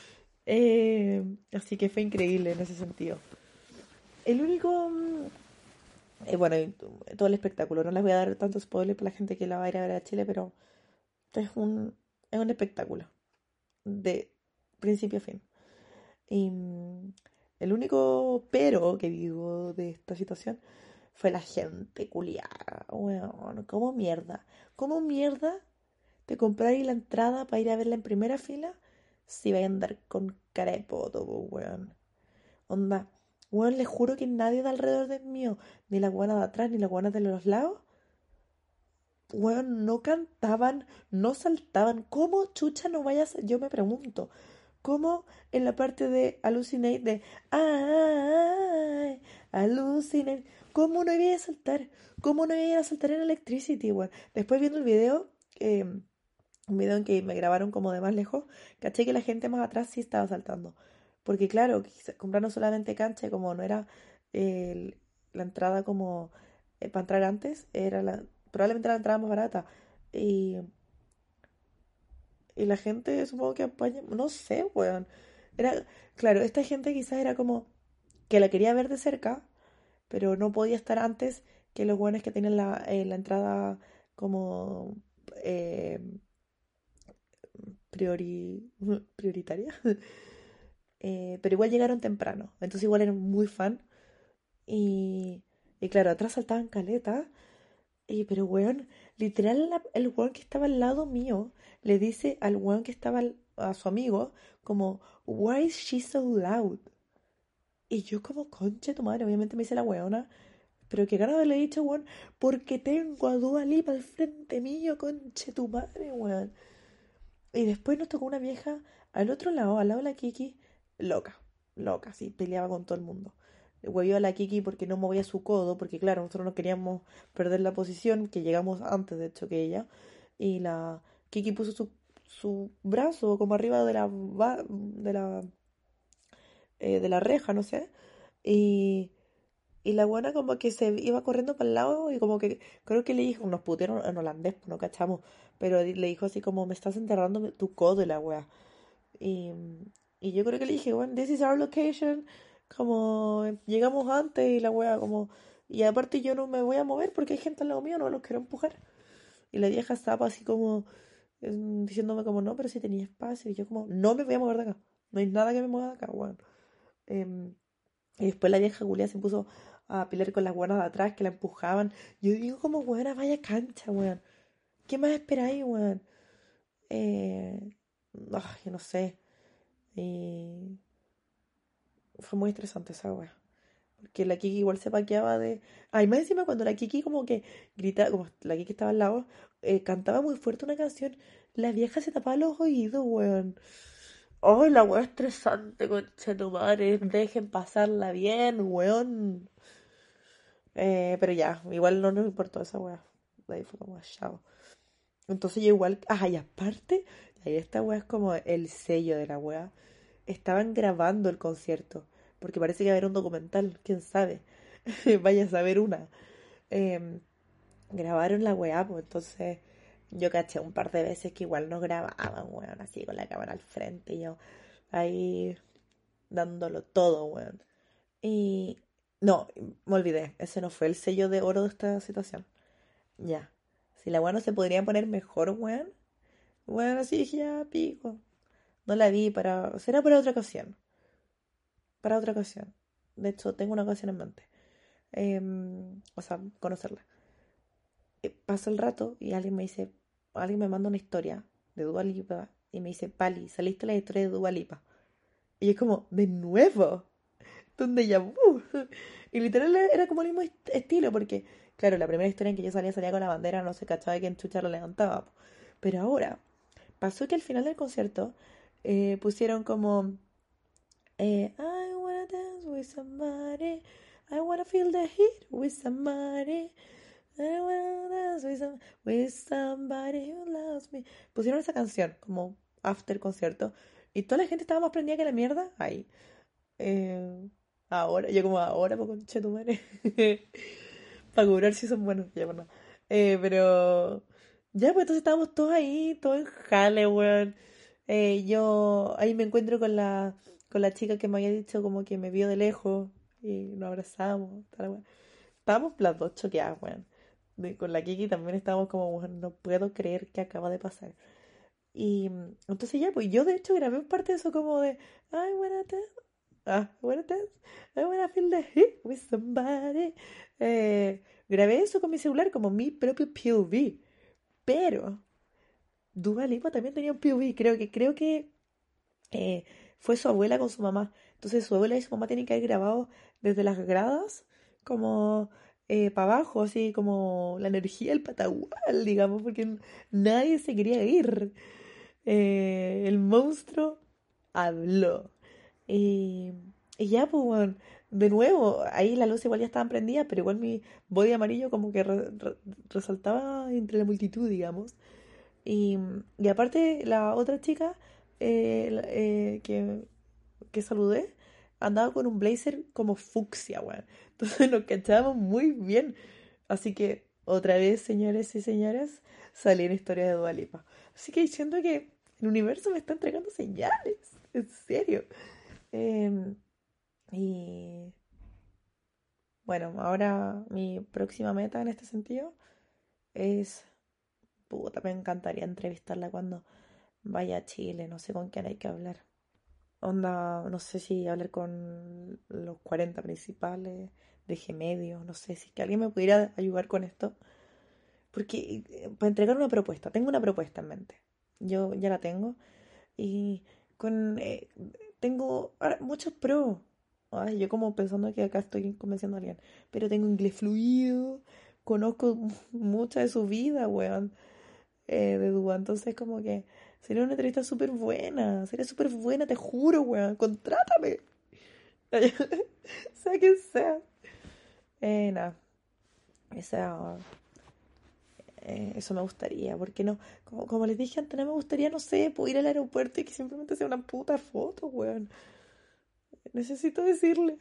Así que fue increíble en ese sentido. El único, bueno, y todo el espectáculo. No les voy a dar tanto spoiler para la gente que la va a ir a ver a Chile, pero es un espectáculo de principio a fin. Y el único pero que digo de esta situación fue la gente culiada, weón. ¿Cómo mierda? ¿Cómo mierda te compráis la entrada para ir a verla en primera fila si vais a andar con cara de poto, po, weón? Onda, weón, les juro que nadie de alrededor del mío, ni la buena de atrás, ni la buena de los lados, weón, no cantaban, no saltaban. ¿Cómo chucha no vayas? Yo me pregunto, ¿cómo en la parte de Hallucinate de ay, Hallucinate, cómo no iba a saltar? ¿Cómo no iba a saltar en Electricity, weón? Después viendo el video, un video en que me grabaron como de más lejos, caché que la gente más atrás sí estaba saltando. Porque claro, compraron solamente cancha y como no era el- la entrada como para entrar antes, probablemente era la entrada más barata. Y, y la gente supongo que apaña, no sé, weón. Era, claro, esta gente quizás era como que la quería ver de cerca, pero no podía estar antes que los buenos que tienen la entrada como eh, prioritaria. Pero igual llegaron temprano, entonces igual eran muy fan. Y, y claro, atrás saltaban caletas. Y pero weón, literal el weón que estaba al lado mío le dice al weón que estaba a su amigo como, why is she so loud? Y yo como, conche tu madre, obviamente me dice la weona, pero qué ganas de haberle dicho, weón, porque tengo a Dua Lipa al frente mío, conche tu madre, weón. Y después nos tocó una vieja al lado de la Kiki, loca, loca, sí, peleaba con todo el mundo. Huevió a la Kiki porque no movía su codo, porque claro, nosotros no queríamos perder la posición, que llegamos antes de hecho que ella. Y la Kiki puso su brazo como arriba de de la reja, no sé. Y, y la buena como que se iba corriendo para el lado y como que creo que le dijo, nos putearon en holandés, pues no cachamos, pero le dijo así como, me estás enterrando tu codo y la wea. Y, y yo creo que le dije, bueno, this is our location, como llegamos antes y la wea como, y aparte yo no me voy a mover porque hay gente al lado mío, no los quiero empujar. Y la vieja estaba así como diciéndome como, no, pero si tenía espacio. Y yo como, no me voy a mover de acá, no hay nada que me mueva de acá, weón. Em, y después la vieja Julia se puso a pelear con las buenas de atrás que la empujaban. Yo digo como, weona, vaya cancha, weón. ¿Qué más esperáis, weón? Eh, yo no sé. Y fue muy estresante esa weá. Porque la Kiki igual se paqueaba de... Ay, más encima cuando la Kiki como que gritaba, como la Kiki estaba al lado, cantaba muy fuerte una canción, la vieja se tapaba los oídos, weón. Ay, la weá estresante, concha tu madre. Dejen pasarla bien, weón. Pero ya, igual no nos importó esa weá. De ahí fue como chao. Entonces yo igual, y aparte, ahí esta weá es como el sello de la weá. Estaban grabando el concierto, porque parece que va a haber un documental, quién sabe. Vaya a saber una. Em, Grabaron la weá, pues entonces yo caché un par de veces que igual no grababan, weón, así con la cámara al frente y yo ahí dándolo todo, weón. Y no, me olvidé, ese no fue el sello de oro de esta situación. Ya. Si la weá no se podría poner mejor, weón. Bueno, así dije, ya, pico. No la vi para... Será para otra ocasión. Para otra ocasión. De hecho, tengo una ocasión en mente. O sea, conocerla. Pasa el rato y alguien me dice... Alguien me manda una historia de Dua Lipa y me dice, Pali, saliste la historia de Dua Lipa. Y es como, ¿de nuevo? ¿Dónde ya? Y literal era como el mismo estilo, porque, claro, la primera historia en que yo salía con la bandera, no se cachaba quién chucha lo levantaba, po. Pero ahora, pasó que al final del concierto pusieron como I wanna dance with somebody, I wanna feel the heat with somebody, I wanna dance with somebody who loves me. Pusieron esa canción como after concierto y toda la gente estaba más prendida que la mierda. Ahí. Eh, Ahora, yo como ahora, pues conche tu madre. Para cobrar si son buenos, ya bueno. Pero ya, pues entonces estábamos todos ahí, todos en jale, weón. Yo ahí me encuentro con la chica que me había dicho como que me vio de lejos y nos abrazamos, tal, weón. Estábamos las dos choqueadas, weón. Con la Kiki también estábamos como, weón, no puedo creer que acaba de pasar. Y entonces ya, pues yo de hecho grabé parte de eso como de, ay, buena I wanna dance, I wanna feel the heat with somebody. Grabé eso con mi celular como mi propio POV. Pero Dua Lipa también tenía un POV. Creo que eh, fue su abuela con su mamá. Entonces su abuela y su mamá tienen que haber grabado desde las gradas como para abajo, así como la energía del patagual, digamos, porque nadie se quería ir. El monstruo habló. Y, y ya, pues, weón, de nuevo, ahí las luces igual ya estaban prendidas, pero igual mi body amarillo como que resaltaba entre la multitud, digamos. Y, y aparte, la otra chica que saludé andaba con un blazer como fucsia, weón. Entonces nos cachábamos muy bien. Así que, otra vez, señores y señoras, salí en historia de Dua Lipa. Así que siento que el universo me está entregando señales, en serio. Em, y bueno, ahora mi próxima meta en este sentido es, puta, me encantaría entrevistarla cuando vaya a Chile, no sé con quién hay que hablar. Onda, no sé si hablar con los 40 principales de G-Medios, no sé si que alguien me pudiera ayudar con esto. Porque para entregar una propuesta, tengo una propuesta en mente. Yo ya la tengo y con tengo muchos pros. Ay, yo como pensando que acá estoy convenciendo a alguien, pero tengo inglés fluido, conozco mucha de su vida, weón, de Dúa, entonces como que sería una entrevista súper buena, sería súper buena, te juro, weón, contrátame. Sea quien sea. Nada, esa, eso me gustaría, porque no, como les dije antes, no me gustaría, no sé, pues, ir al aeropuerto y que simplemente sea una puta foto, weón. Necesito decirle.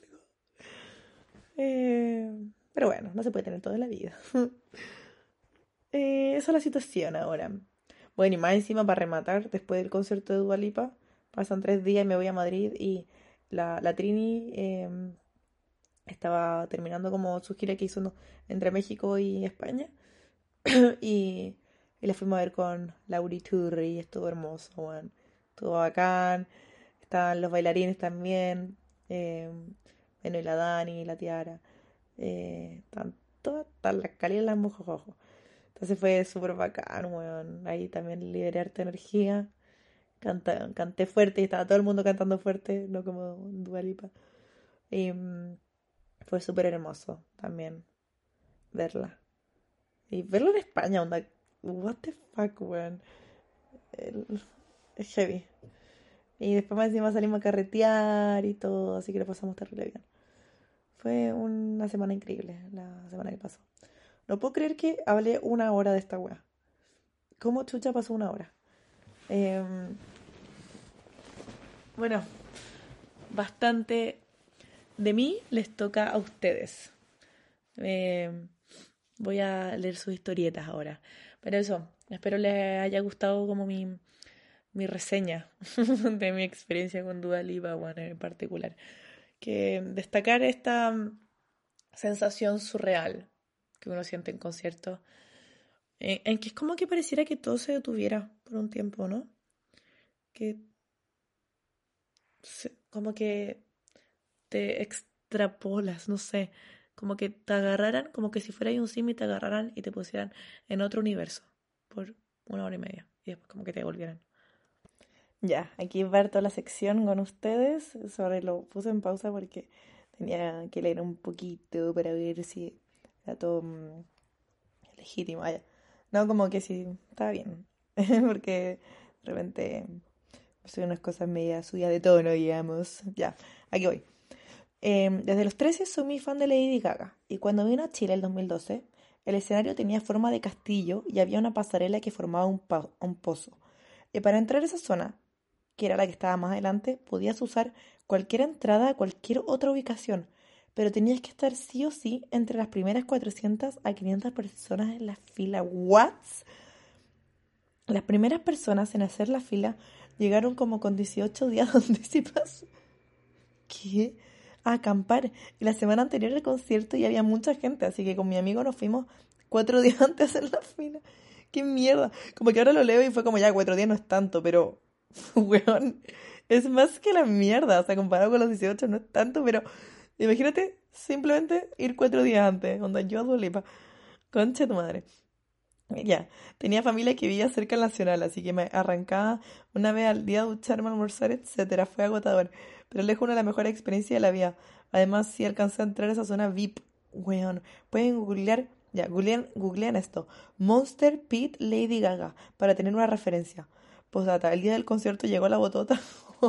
Pero bueno, no se puede tener todo en la vida. Esa es la situación ahora. Bueno, y más encima para rematar, después del concierto de Dua Lipa, pasan 3 días y me voy a Madrid y la Trini estaba terminando como su gira que hizo entre México y España y, y la fuimos a ver con Lauri Turri y estuvo hermoso, weón. Estuvo bacán, estaban los bailarines también, bueno, y la Dani y la Tiara. Están las Cali y las Mojojojo. Entonces fue súper bacán, weón. Ahí también liberé harta energía. Canté fuerte y estaba todo el mundo cantando fuerte, no como Dua Lipa. Y fue súper hermoso también verla. Y verlo en España, onda, what the fuck, weón. El- Es heavy. Y después más encima salimos a carretear y todo, así que lo pasamos terrible bien. Fue una semana increíble, la semana que pasó. No puedo creer que hablé una hora de esta weá. ¿Cómo chucha pasó una hora? Em, bueno, bastante de mí les toca a ustedes. Em, Voy a leer sus historietas ahora. Pero eso, espero les haya gustado como mi reseña de mi experiencia con Dua Lipa, bueno, en particular. Que destacar esta sensación surreal que uno siente en conciertos, en que es como que pareciera que todo se detuviera por un tiempo, ¿no? Que como que te extrapolas, no sé, como que te agarraran, como que si fuera un sim y te agarraran y te pusieran en otro universo por una hora y media y después como que te volvieran. Ya, aquí va toda la sección con ustedes. Sobre lo puse en pausa porque tenía que leer un poquito para ver si era todo legítimo. Ah, ya. No, como que sí, está bien. Porque de repente soy unas cosas media suya de tono, digamos. Ya, aquí voy. Desde los 13 soy muy fan de Lady Gaga y cuando vino a Chile el 2012, el escenario tenía forma de castillo y había una pasarela que formaba un pozo. Y para entrar a esa zona, que era la que estaba más adelante, podías usar cualquier entrada a cualquier otra ubicación, pero tenías que estar sí o sí entre las primeras 400 a 500 personas en la fila. ¿What? Las primeras personas en hacer la fila llegaron como con 18 días de anticipación. ¿Qué? A acampar. Y la semana anterior al concierto ya había mucha gente, así que con mi amigo nos fuimos 4 días antes a hacer la fila. ¡Qué mierda! Como que ahora lo leo y fue como ya, 4 días no es tanto, pero, weón, es más que la mierda. O sea, comparado con los 18 no es tanto, pero imagínate simplemente ir 4 días antes, onda yo a Dua Lipa. Concha tu madre. Ya, tenía familia que vivía cerca del Nacional, así que me arrancaba una vez al día a ducharme, almorzar, etcétera. Fue agotador, pero lejos una de las mejores experiencias de la vida. Además, sí alcancé a entrar a esa zona VIP. Weón, pueden googlear, ya, googlean esto. Monster Pit Lady Gaga, para tener una referencia. Postdata, el día del concierto llegó la botota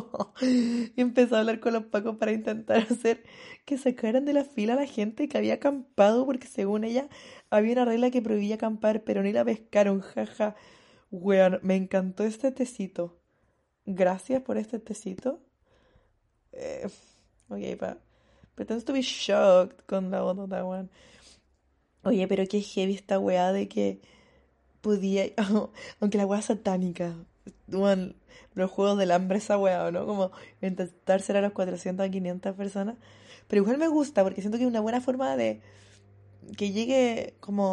y empezó a hablar con los pacos para intentar hacer que sacaran de la fila a la gente que había acampado porque según ella había una regla que prohibía acampar, pero ni la pescaron, jaja. Weón, me encantó este tecito. Gracias por este tecito. Eh, ok, pretends to be shocked con la botota, weón. Oye, pero qué heavy esta weá de que podía, aunque la weá satánica, weón, los juegos del hambre esa weá, ¿no? Como intentar ser a los 400 a 500 personas. Pero igual me gusta porque siento que es una buena forma de que llegue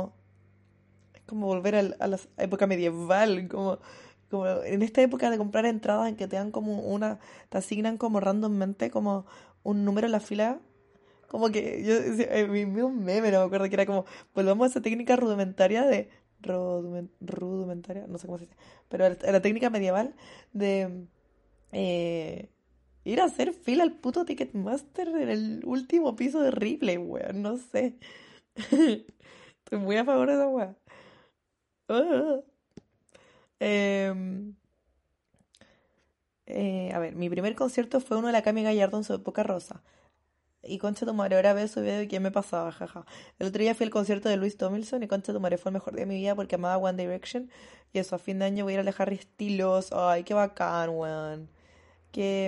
como volver a la época medieval, como en esta época de comprar entradas en que te dan como te asignan como randommente como un número en la fila. Como que yo vi un meme, no me acuerdo que era como, volvamos a esa técnica rudimentaria rudimentaria, no sé cómo se dice, pero a la técnica medieval de eh, ir a hacer fila al puto Ticketmaster en el último piso de Ripley, weón, no sé. Estoy muy a favor de esa weá. Ah. Em, a ver, mi primer concierto fue uno de la Cami Gallardo en su época rosa. Y concha tu madre, ahora veo su video y qué me pasaba, jaja. El otro día fui al concierto de Louis Tomlinson y concha tu madre fue el mejor día de mi vida porque amaba One Direction. Y eso, a fin de año voy a ir a la Harry Styles. Ay, qué bacán, weón. Que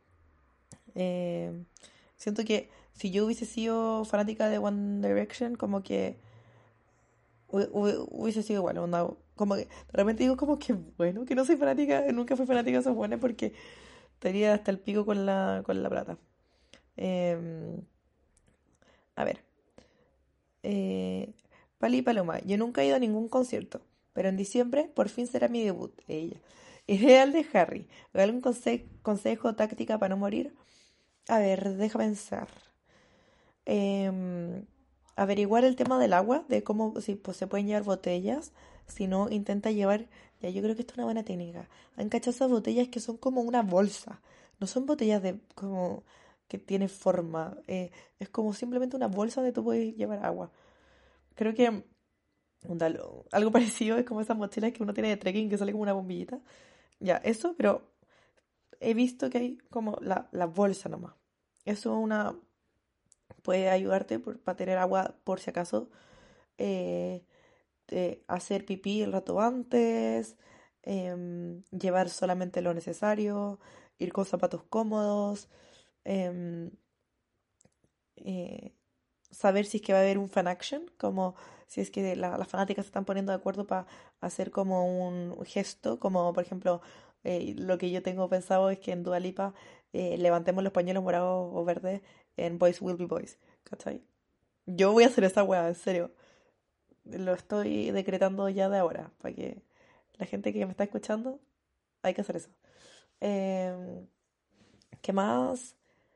eh, siento que si yo hubiese sido fanática de One Direction, como que hubiese sido igual, onda, como que de repente digo como que bueno, que no soy fanática, nunca fui fanática de esos buenos porque estaría hasta el pico con la plata. Em, a ver, eh, Pali Paloma, yo nunca he ido a ningún concierto, pero en diciembre por fin será mi debut, ella. Ideal de Harry, ¿algún consejo, táctica para no morir? A ver, deja pensar. Em, averiguar el tema del agua, de cómo si pues, se pueden llevar botellas, si no, intenta llevar, ya yo creo que esto es una buena técnica. Han cachado esas botellas que son como una bolsa, no son botellas de como que tiene forma, es como simplemente una bolsa donde tú puedes llevar agua. Creo que algo parecido es como esas mochilas que uno tiene de trekking que sale como una bombillita. Ya, eso, pero he visto que hay como la bolsa nomás. Eso puede ayudarte para tener agua por si acaso. eh, Hacer pipí el rato antes, llevar solamente lo necesario, ir con zapatos cómodos, em, eh, saber si es que va a haber un fan action, como si es que las fanáticas se están poniendo de acuerdo para hacer como un gesto, como por ejemplo, lo que yo tengo pensado es que en Dua Lipa levantemos los pañuelos morados o verdes en Boys Will Be Boys, ¿cachai? Yo voy a hacer esa weá, en serio. Lo estoy decretando ya de ahora, para que la gente que me está escuchando, hay que hacer eso. Em, ¿Qué más?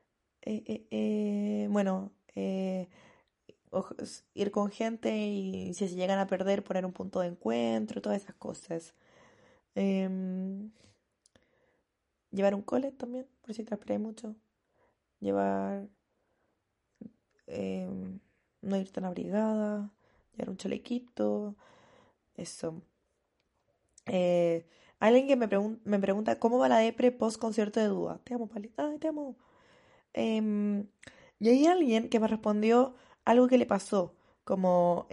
Bueno, ir con gente y si se llegan a perder, poner un punto de encuentro, todas esas cosas. Em, Llevar un colet también, por si transpiráis mucho. Llevar, em, no ir tan abrigada, llevar un chalequito, eso. Eh, Alguien que me pregunta cómo va la depre post concierto de Dua. Te amo, Pali. Ay, te amo. Em, y hay alguien que me respondió algo que le pasó. Como,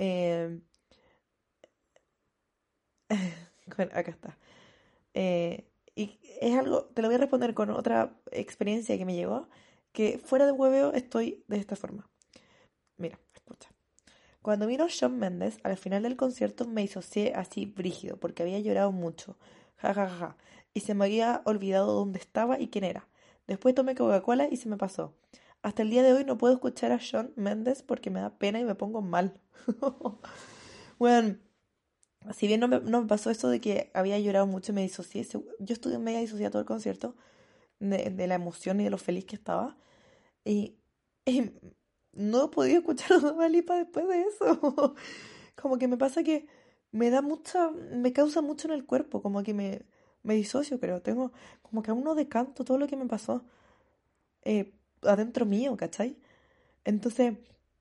bueno, acá está. Y es algo, te lo voy a responder con otra experiencia que me llegó. Que fuera de hueveo estoy de esta forma. Mira, escucha. Cuando vino Shawn Mendes, al final del concierto me disocié así brígido, porque había llorado mucho. Ja, ja, ja, ja. Y se me había olvidado dónde estaba y quién era. Después tomé Coca-Cola y se me pasó. Hasta el día de hoy no puedo escuchar a Shawn Mendes porque me da pena y me pongo mal. Bueno, si bien no me pasó eso de que había llorado mucho y me disocié, yo estuve media disociada todo el concierto de la emoción y de lo feliz que estaba. Y, y no he podido escuchar a Dua Lipa después de eso. Como que me pasa que me causa mucho en el cuerpo, como que me disocio, creo. Tengo como que aún no decanto todo lo que me pasó adentro mío, ¿cachai? Entonces,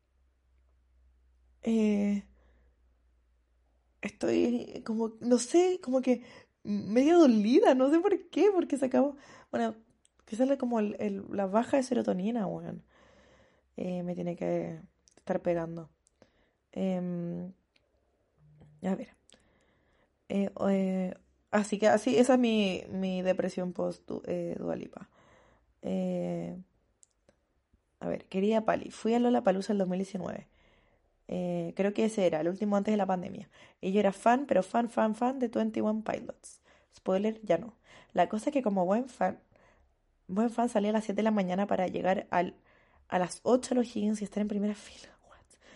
eh, estoy como, no sé, como que medio dolida, no sé por qué, porque se acabó. Bueno, quizás como la baja de serotonina, weón, me tiene que estar pegando. Em, a ver. Eh, eh, Así que así, esa es mi depresión post Dua Lipa. Eh, a ver, querida Pali, fui a Lollapalooza el 2019. Creo que ese era, el último antes de la pandemia. Y yo era fan, pero fan de 21 Pilots. Spoiler, ya no. La cosa es que como buen fan salí a las 7 de la mañana para llegar a las 8 a los Higgins y estar en primera fila. What?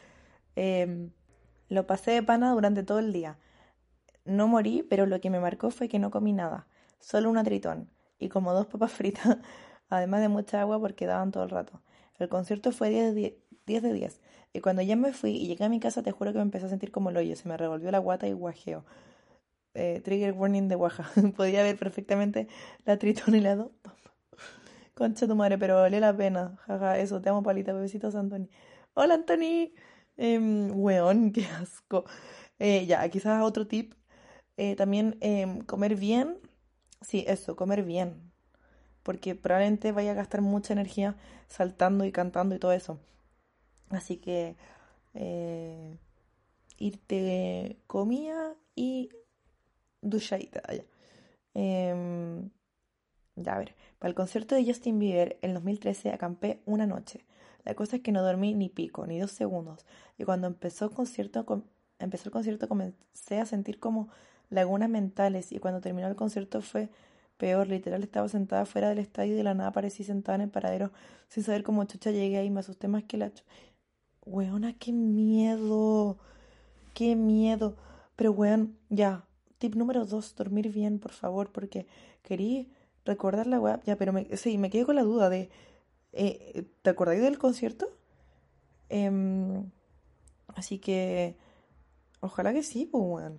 Lo pasé de pana durante todo el día. No morí, pero lo que me marcó fue que no comí nada, solo una tritón y como dos papas fritas, además de mucha agua porque daban todo el rato. El concierto fue 10 de 10 y cuando ya me fui y llegué a mi casa te juro que me empecé a sentir como el hoyo, se me revolvió la guata y guajeo. Trigger warning de guaja. Podía ver perfectamente la tritón y la dos. Concha tu madre, pero valió la pena. Jaja, eso, te amo palita, bebecitos Anthony. Hola Anthony. Weón, qué asco. Ya, quizás otro tip también comer bien, sí, eso, comer bien, porque probablemente vaya a gastar mucha energía saltando y cantando y todo eso. Así que eh, irte comida y duchadita. Ya. Em, ya, a ver, para el concierto de Justin Bieber en 2013 acampé una noche. La cosa es que no dormí ni pico, ni 2 segundos. Y cuando empezó el concierto comencé a sentir como lagunas mentales. Y cuando terminó el concierto fue peor. Literal estaba sentada fuera del estadio y de la nada aparecí sentada en el paradero sin saber cómo chucha llegué ahí. Me asusté más que Weona, qué miedo. Qué miedo. Pero weón, ya. Tip número 2, dormir bien, por favor, porque querí recordar la weá. Ya, pero sí, me quedé con la duda de. ¿Te acordáis del concierto? Em, Así que, ojalá que sí, pues, weón.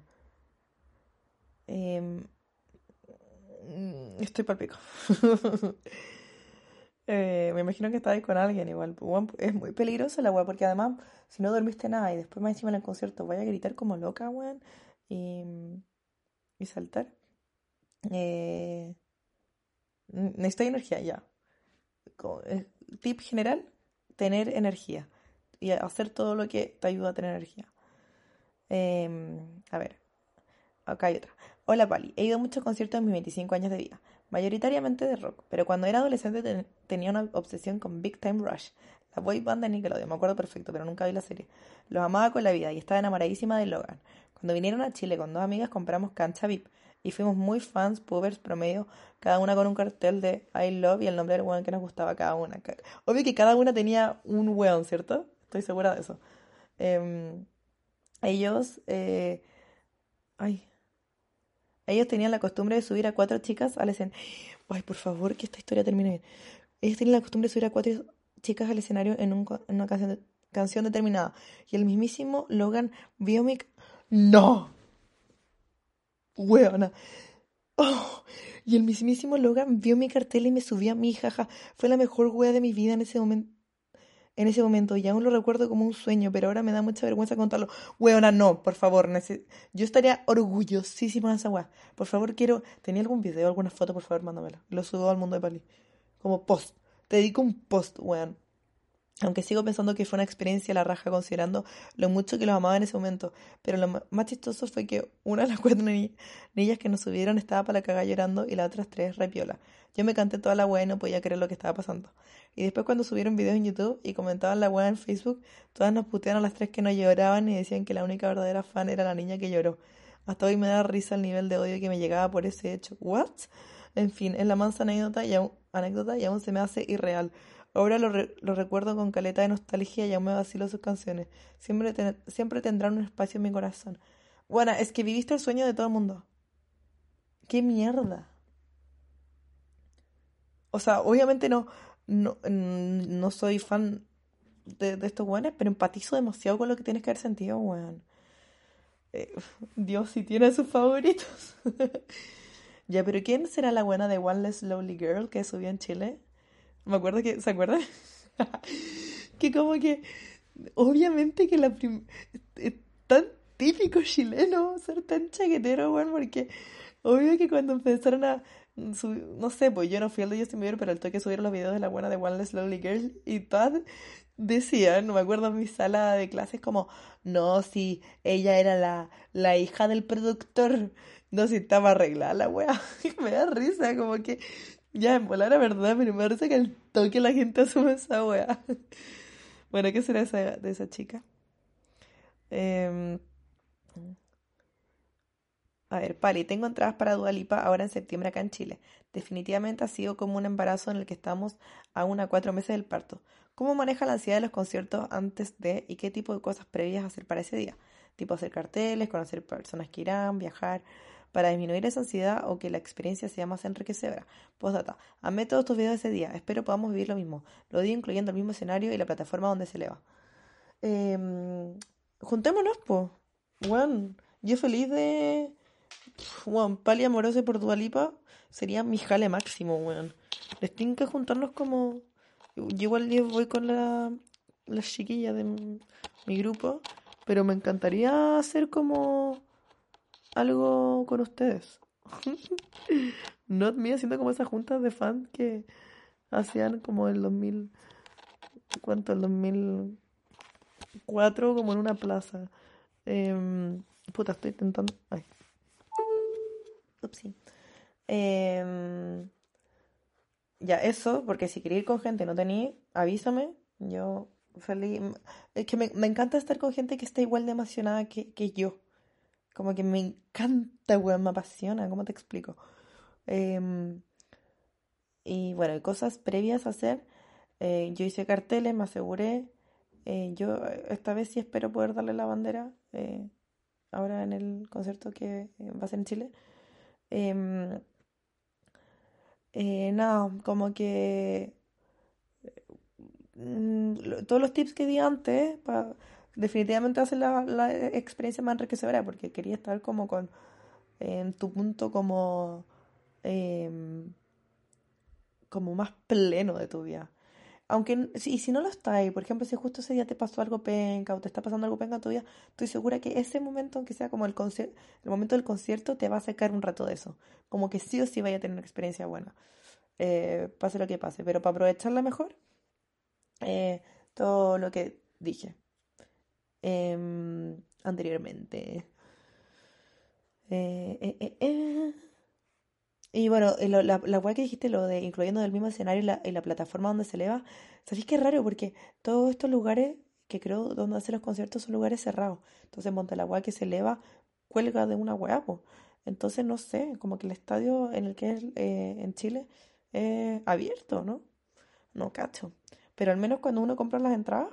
Em, Estoy palpico. Me imagino que estabas con alguien igual. Pues, weón, es muy peligrosa la weá, porque además, si no dormiste nada y después más encima en el concierto vaya a gritar como loca, weón, y, y saltar. Eh, Necesito energía, ya. Tip general, tener energía y hacer todo lo que te ayuda a tener energía. A ver, acá hay otra. Hola Pali, he ido a muchos conciertos en mis 25 años de vida, mayoritariamente de rock, pero cuando era adolescente tenía una obsesión con Big Time Rush, la boy band de Nickelodeon, me acuerdo perfecto, pero nunca vi la serie. Los amaba con la vida y estaba enamoradísima de Logan. Cuando vinieron a Chile con dos amigas compramos cancha VIP y fuimos muy fans, pubers, promedio, cada una con un cartel de I Love y el nombre del weón que nos gustaba cada una. Obvio que cada una tenía un weón, ¿cierto? Estoy segura de eso. Em, ellos, ay, ellos tenían la costumbre de subir a cuatro chicas al escenario. Ay, por favor, que esta historia termine bien. Ellos tenían la costumbre de subir a cuatro chicas al escenario en una canción determinada. Y el mismísimo Logan vio mi... ¡No! ¡Hueona! ¡Oh! Y el mismísimo Logan vio mi cartel y me subió a mí, jaja. Fue la mejor wea de mi vida en ese momento, y aún lo recuerdo como un sueño, pero ahora me da mucha vergüenza contarlo. Weona, no, por favor, yo estaría orgullosísima de esa weá. Por favor, quiero... ¿Tenía algún video, alguna foto? Por favor, mándamela. Lo subo al mundo de Pali. Como post. Te dedico un post, weón. Aunque sigo pensando que fue una experiencia la raja considerando lo mucho que los amaba en ese momento. Pero lo más chistoso fue que una de las cuatro niñas que nos subieron estaba para la cagada llorando y las otras tres re piola. Yo me canté toda la weá y no podía creer lo que estaba pasando. Y después cuando subieron videos en YouTube y comentaban la weá en Facebook, todas nos putearon a las tres que no lloraban y decían que la única verdadera fan era la niña que lloró. Hasta hoy me da risa el nivel de odio que me llegaba por ese hecho. ¿What? En fin, es la mansa anécdota y aún se me hace irreal. Ahora lo recuerdo con caleta de nostalgia y aún me vacilo sus canciones. Siempre tendrán un espacio en mi corazón. Bueno, es que viviste el sueño de todo el mundo. ¡Qué mierda! O sea, obviamente no soy fan de estos weones, pero empatizo demasiado con lo que tienes que haber sentido, weón. Eh, Dios, si tiene a sus favoritos. Ya, pero ¿quién será la buena de One Less Lonely Girl que subió en Chile? Me acuerdo que, ¿se acuerdan? Que como que obviamente que es tan típico chileno ser tan chaquetero, weón, porque obvio que cuando empezaron a subir, no sé, pues yo no fui al de Justin Bieber, pero al toque subieron los videos de la buena de One Less Lonely Girl y todas decían, no me acuerdo en mi sala de clases como, no, si ella era la hija del productor, no, si estaba arreglada la wea, me da risa, como que ya en volar la verdad, pero me da risa que al toque la gente asume esa wea. Bueno, ¿qué será de esa chica? Em, a ver, Pali, tengo entradas para Dua Lipa ahora en septiembre acá en Chile. Definitivamente ha sido como un embarazo en el que estamos aún a 4 meses del parto. ¿Cómo maneja la ansiedad de los conciertos antes de y qué tipo de cosas previas hacer para ese día? Tipo hacer carteles, conocer personas que irán, viajar, para disminuir esa ansiedad o que la experiencia sea más enriquecedora. Postdata, amé todos tus videos de ese día. Espero podamos vivir lo mismo. Lo digo incluyendo el mismo escenario y la plataforma donde se eleva. Em, Juntémonos, po. Bueno, yo feliz de... Weón, Pali Amorose por Dua Lipa sería mi jale máximo, weón. Les tienen que juntarnos como... Yo igual yo voy con las chiquillas de mi grupo, pero me encantaría hacer como algo con ustedes. Not me haciendo como esas juntas de fans que hacían como el 2000... ¿Cuánto? El 2004 como en una plaza. Puta, estoy intentando... Ay, upsí. Em, ya, eso, porque si quería ir con gente y no tenía, avísame. Yo feliz. Es que me encanta estar con gente que está igual de emocionada que yo. Como que me encanta, weón, me apasiona. ¿Cómo te explico? Em, y bueno, y cosas previas a hacer. Yo hice carteles, me aseguré. Yo esta vez sí espero poder darle la bandera. Ahora en el concierto que va a ser en Chile. Em, Nada, como que todos los tips que di antes, definitivamente hace la experiencia más enriquecedora porque quería estar como con en tu punto em, como más pleno de tu vida. Aunque si no lo está ahí, por ejemplo, si justo ese día te pasó algo penca o te está pasando algo penca en tu vida, estoy segura que ese momento, aunque sea como el momento del concierto, te va a sacar un rato de eso. Como que sí o sí vaya a tener una experiencia buena, pase lo que pase. Pero para aprovecharla mejor, todo lo que dije anteriormente. Eh. Y bueno, la weá que dijiste, lo de incluyendo del mismo escenario y la plataforma donde se eleva, ¿sabéis qué raro? Porque todos estos lugares que creo donde hacen los conciertos son lugares cerrados. Entonces, monta la weá que se eleva, cuelga de una weá, po. Entonces, no sé, como que el estadio en el que es en Chile es abierto, ¿no? No cacho. Pero al menos cuando uno compra las entradas,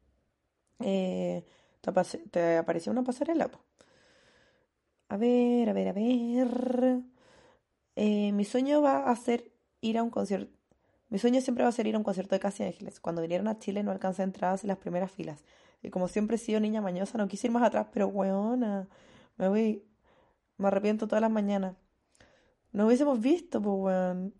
te aparecía una pasarela, po. A ver, a ver, a ver. Mi sueño va a ser ir a un concierto. Mi sueño siempre va a ser ir a un concierto de Casi Ángeles. Cuando vinieron a Chile no alcancé entradas en las primeras filas. Y como siempre he sido niña mañosa, no quise ir más atrás, pero weona, me voy, me arrepiento todas las mañanas. No hubiésemos visto, pues weón.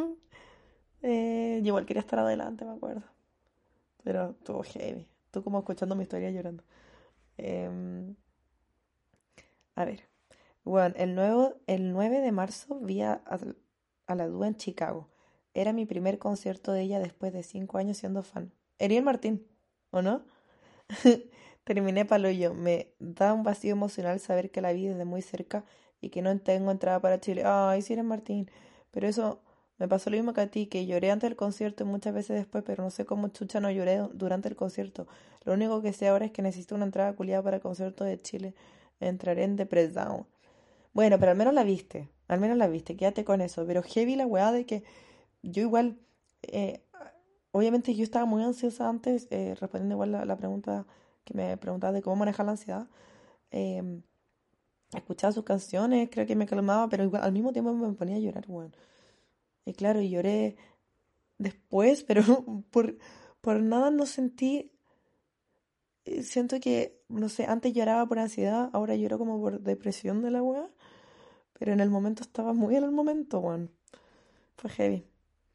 Yo igual quería estar adelante, me acuerdo. Pero estuvo heavy. Tú como escuchando mi historia llorando. Em, a ver. Bueno, el 9 de marzo vi a la Dua en Chicago. Era mi primer concierto de ella después de 5 años siendo fan. Ariel Martín, ¿o no? Terminé paloyo. Me da un vacío emocional saber que la vi desde muy cerca y que no tengo entrada para Chile. Ay, sí eres Martín. Pero eso me pasó lo mismo que a ti, que lloré antes del concierto y muchas veces después, pero no sé cómo chucha no lloré durante el concierto. Lo único que sé ahora es que necesito una entrada culiada para el concierto de Chile. Entraré en depresión. Bueno, pero al menos la viste. Al menos la viste. Quédate con eso. Pero heavy la weá de que yo igual. eh, Obviamente yo estaba muy ansiosa antes, respondiendo igual la pregunta que me preguntaba de cómo manejar la ansiedad. em, Escuchaba sus canciones, creo que me calmaba, pero igual al mismo tiempo me ponía a llorar, weón. Y claro, lloré después, pero por nada no sentí. Siento que, no sé, antes lloraba por ansiedad, ahora lloro como por depresión de la weá. Pero en el momento estaba muy en el momento, weón. Fue heavy.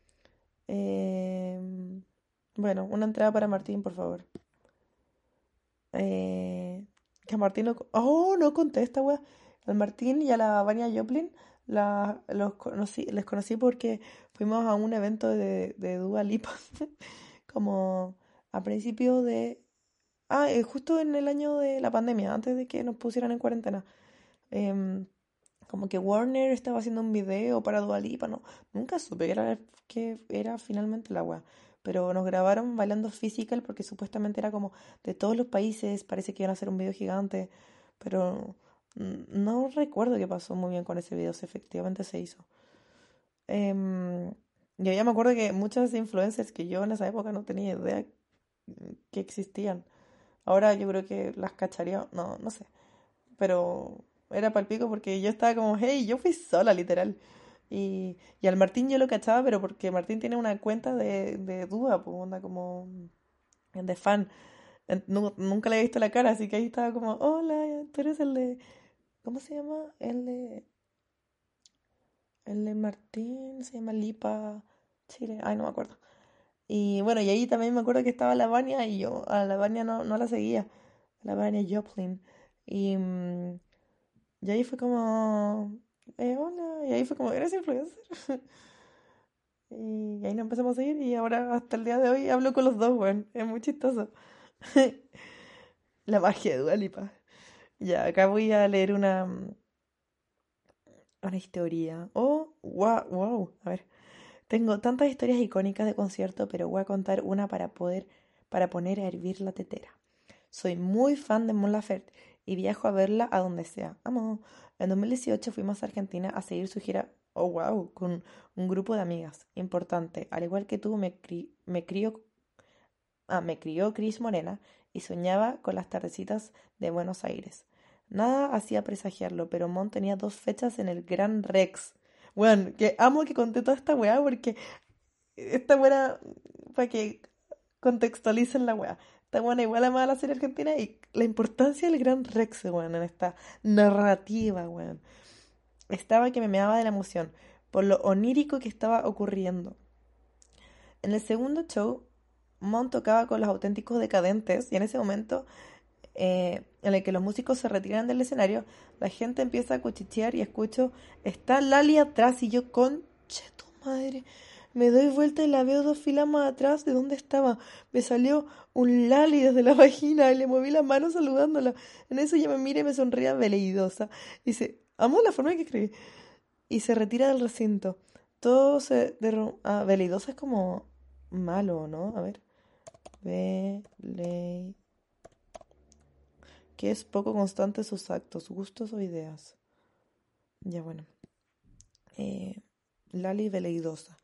Em, bueno, una entrada para Martín, por favor. Eh, que Martín no. Oh, no contesta, weón. Al Martín y a la Vania Joplin les conocí porque fuimos a un evento de Dua Lipa. Como a principio de. Ah, justo en el año de la pandemia, antes de que nos pusieran en cuarentena. Em, Como que Warner estaba haciendo un video para Dua Lipa, no, nunca supe que era finalmente la wea. Pero nos grabaron bailando Physical porque supuestamente era como de todos los países, parece que iban a hacer un video gigante, pero no recuerdo qué pasó muy bien con ese video, si efectivamente se hizo. Em, yo ya me acuerdo que muchas influencers que yo en esa época no tenía idea que existían. Ahora yo creo que las cacharía, no, no sé. Pero era palpico porque yo estaba como, hey, yo fui sola, literal. Y al Martín yo lo cachaba, pero porque Martín tiene una cuenta de duda, pues onda como de fan. Nunca le he visto la cara, así que ahí estaba como, hola, tú eres el de, ¿cómo se llama? El de Martín, se llama Lipa Chile, ay, no me acuerdo. Y bueno, y ahí también me acuerdo que estaba la Vania y yo a la Vania no la seguía, la Vania Joplin. Y, y ahí fue como, hola, y ahí fue como, eres influencer. Y ahí nos empezamos a seguir y ahora hasta el día de hoy hablo con los dos, weón. Es muy chistoso. La magia de Dua Lipa. Ya, acá voy a leer una historia. Oh, wow, wow. A ver, tengo tantas historias icónicas de concierto, pero voy a contar una para poner a hervir la tetera. Soy muy fan de Mon Laferte y viajo a verla a donde sea. Amo. En 2018 fuimos a Argentina a seguir su gira, oh wow, con un grupo de amigas. Importante, al igual que tú, me crió Cris Morena y soñaba con las tardecitas de Buenos Aires. Nada hacía presagiarlo, pero Mon tenía 2 fechas en el Gran Rex. Bueno, que amo que conté toda esta weá porque esta weá, para que contextualicen la weá. Esta buena igual amaba la serie argentina y la importancia del Gran Rex, weón, en esta narrativa, weón. Estaba que me meaba de la emoción por lo onírico que estaba ocurriendo. En el segundo show, Mon tocaba con los auténticos decadentes y en ese momento en el que los músicos se retiran del escenario, la gente empieza a cuchichear y escucho, está Lali atrás y yo, conche tu madre, me doy vuelta y la veo 2 filas más atrás de donde estaba. Me salió un Lali desde la vagina y le moví la mano saludándola. En eso ella me mira y me sonría veleidosa. Dice, amo la forma en que escribí. Y se retira del recinto. Todo se derrumba. Ah, veleidosa es como malo, ¿no? A ver. Vele que es poco constante sus actos, gustos o ideas. Ya bueno. Eh, Lali veleidosa.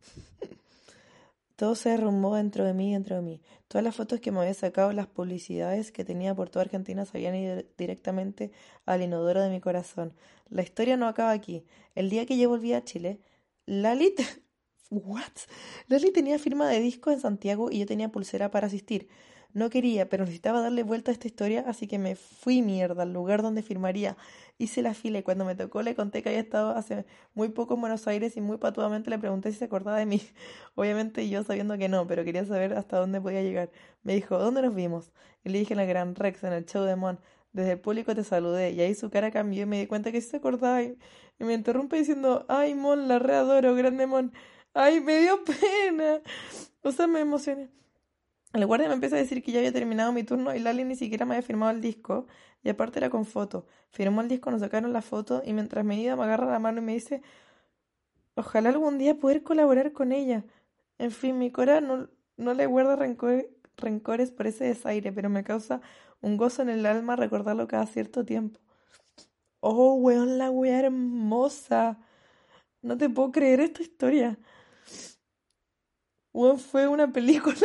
Todo se derrumbó dentro de mí. Todas las fotos que me había sacado, las publicidades que tenía por toda Argentina se habían ido directamente al inodoro de mi corazón. La historia no acaba aquí. El día que yo volví a Chile, Lali... ¿What? Lali tenía firma de disco en Santiago y yo tenía pulsera para asistir. No quería, pero necesitaba darle vuelta a esta historia, así que me fui mierda al lugar donde firmaría. Hice la fila y cuando me tocó le conté que había estado hace muy poco en Buenos Aires y muy patudamente le pregunté si se acordaba de mí. Obviamente yo sabiendo que no, pero quería saber hasta dónde podía llegar. Me dijo, ¿dónde nos vimos? Y le dije en el Gran Rex, en el show de Mon. Desde el público te saludé y ahí su cara cambió y me di cuenta que sí se acordaba y me interrumpe diciendo, ay Mon, la readoro, grande Mon. Ay, me dio pena. O sea, me emocioné. El guardia me empieza a decir que ya había terminado mi turno y Lali ni siquiera me había firmado el disco. Y aparte era con foto. Firmó el disco, nos sacaron la foto y mientras me iba me agarra la mano y me dice, ojalá algún día poder colaborar con ella. En fin, mi cora no le guarda rencores por ese desaire, pero me causa un gozo en el alma recordarlo cada cierto tiempo. Oh, weón, la wea hermosa. No te puedo creer esta historia. Weón, fue una película.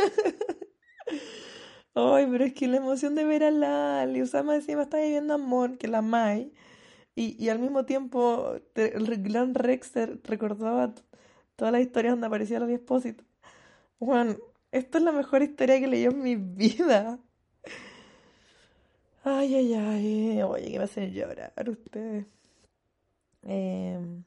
Ay, pero es que la emoción de ver a Lali, Usama encima está viviendo amor, que la Mai, y al mismo tiempo el gran Rex recordaba todas las historias donde aparecía Lali Espósito. Juan, esta es la mejor historia que leí en mi vida. Ay, ay, ay, oye, que me hacen llorar ustedes. Em,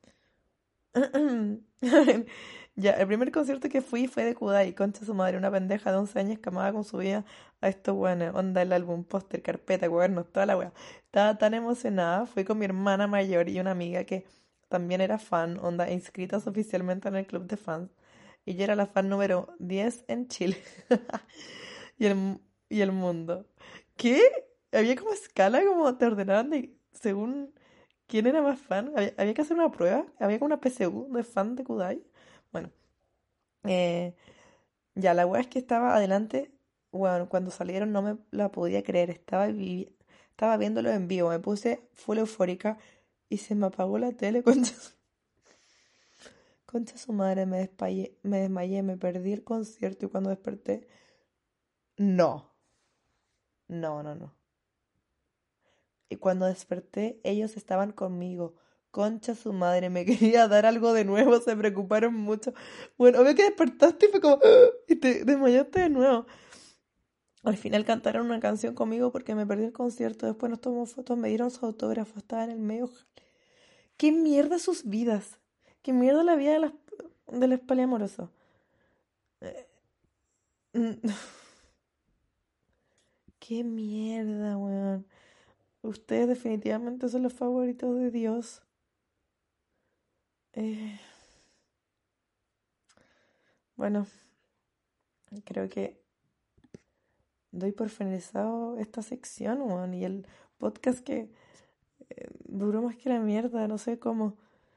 Ya, el primer concierto que fui fue de Kudai, concha su madre, una pendeja de 11 años que amaba con su vida a estos weones, onda el álbum, póster, carpeta, cuadernos, toda la wea. Estaba tan emocionada, fui con mi hermana mayor y una amiga que también era fan, onda, inscritas oficialmente en el club de fans. Y yo era la fan número 10 en Chile y el mundo. ¿Qué? Había como escala, como te ordenaban según quién era más fan. Había que hacer una prueba, había como una PSU de fan de Kudai. Bueno. Eh, ya, la weá es que estaba adelante, bueno, cuando salieron no me la podía creer, estaba viéndolo en vivo, me puse full eufórica y se me apagó la tele, concha su madre, me desmayé, me perdí el concierto y cuando desperté, no, no. Y cuando desperté, ellos estaban conmigo. Concha su madre, me quería dar algo de nuevo, se preocuparon mucho. Bueno, obvio que despertaste y fue como, "Ah", y te desmayaste de nuevo. Al final cantaron una canción conmigo porque me perdí el concierto. Después nos tomó fotos, me dieron su autógrafo. Estaba en el medio. ¿Qué mierda sus vidas? ¿Qué mierda la vida de los poliamorosos? Eh, mm, ¿Qué mierda, weón? Ustedes definitivamente son los favoritos de Dios. Eh, bueno, creo que doy por finalizado esta sección, weón. Y el podcast que duró más que la mierda, no sé cómo.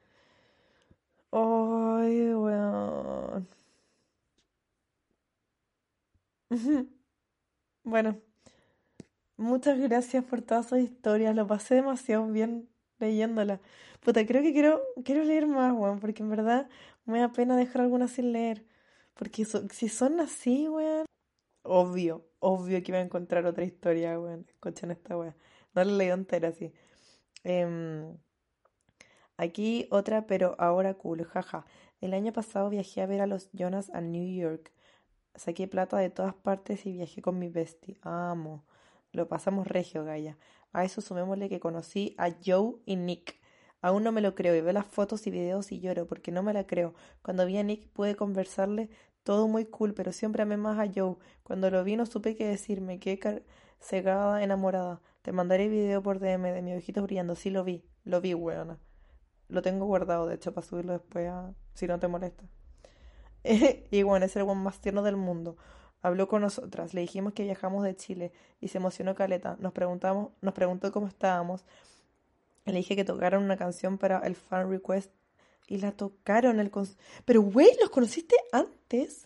Ay, weón. Bueno, muchas gracias por todas sus historias. Lo pasé demasiado bien leyéndola. Puta, creo que quiero leer más, weón, porque en verdad me da pena dejar algunas sin leer. Porque si son así, weón, obvio que iba a encontrar otra historia, weón. Escuchen esta weón. No la he leído entera así. Em, Aquí otra, pero ahora cool, jaja. El año pasado viajé a ver a los Jonas a New York. Saqué plata de todas partes y viajé con mi bestie. Amo. Lo pasamos regio, Gaia. A eso sumémosle que conocí a Joe y Nick. Aún no me lo creo y veo las fotos y videos y lloro porque no me la creo. Cuando vi a Nick pude conversarle todo muy cool, pero siempre amé más a Joe. Cuando lo vi no supe qué decir, me quedé cegada, enamorada. Te mandaré video por DM de mis ojitos brillando. Sí, lo vi, weona. Lo tengo guardado, de hecho, para subirlo después si no te molesta. Y bueno, es el buen más tierno del mundo. Habló con nosotras, le dijimos que viajamos de Chile y se emocionó caleta. Nos preguntó cómo estábamos. Le dije que tocaron una canción para el fan request y la tocaron Pero güey, ¿los conociste antes?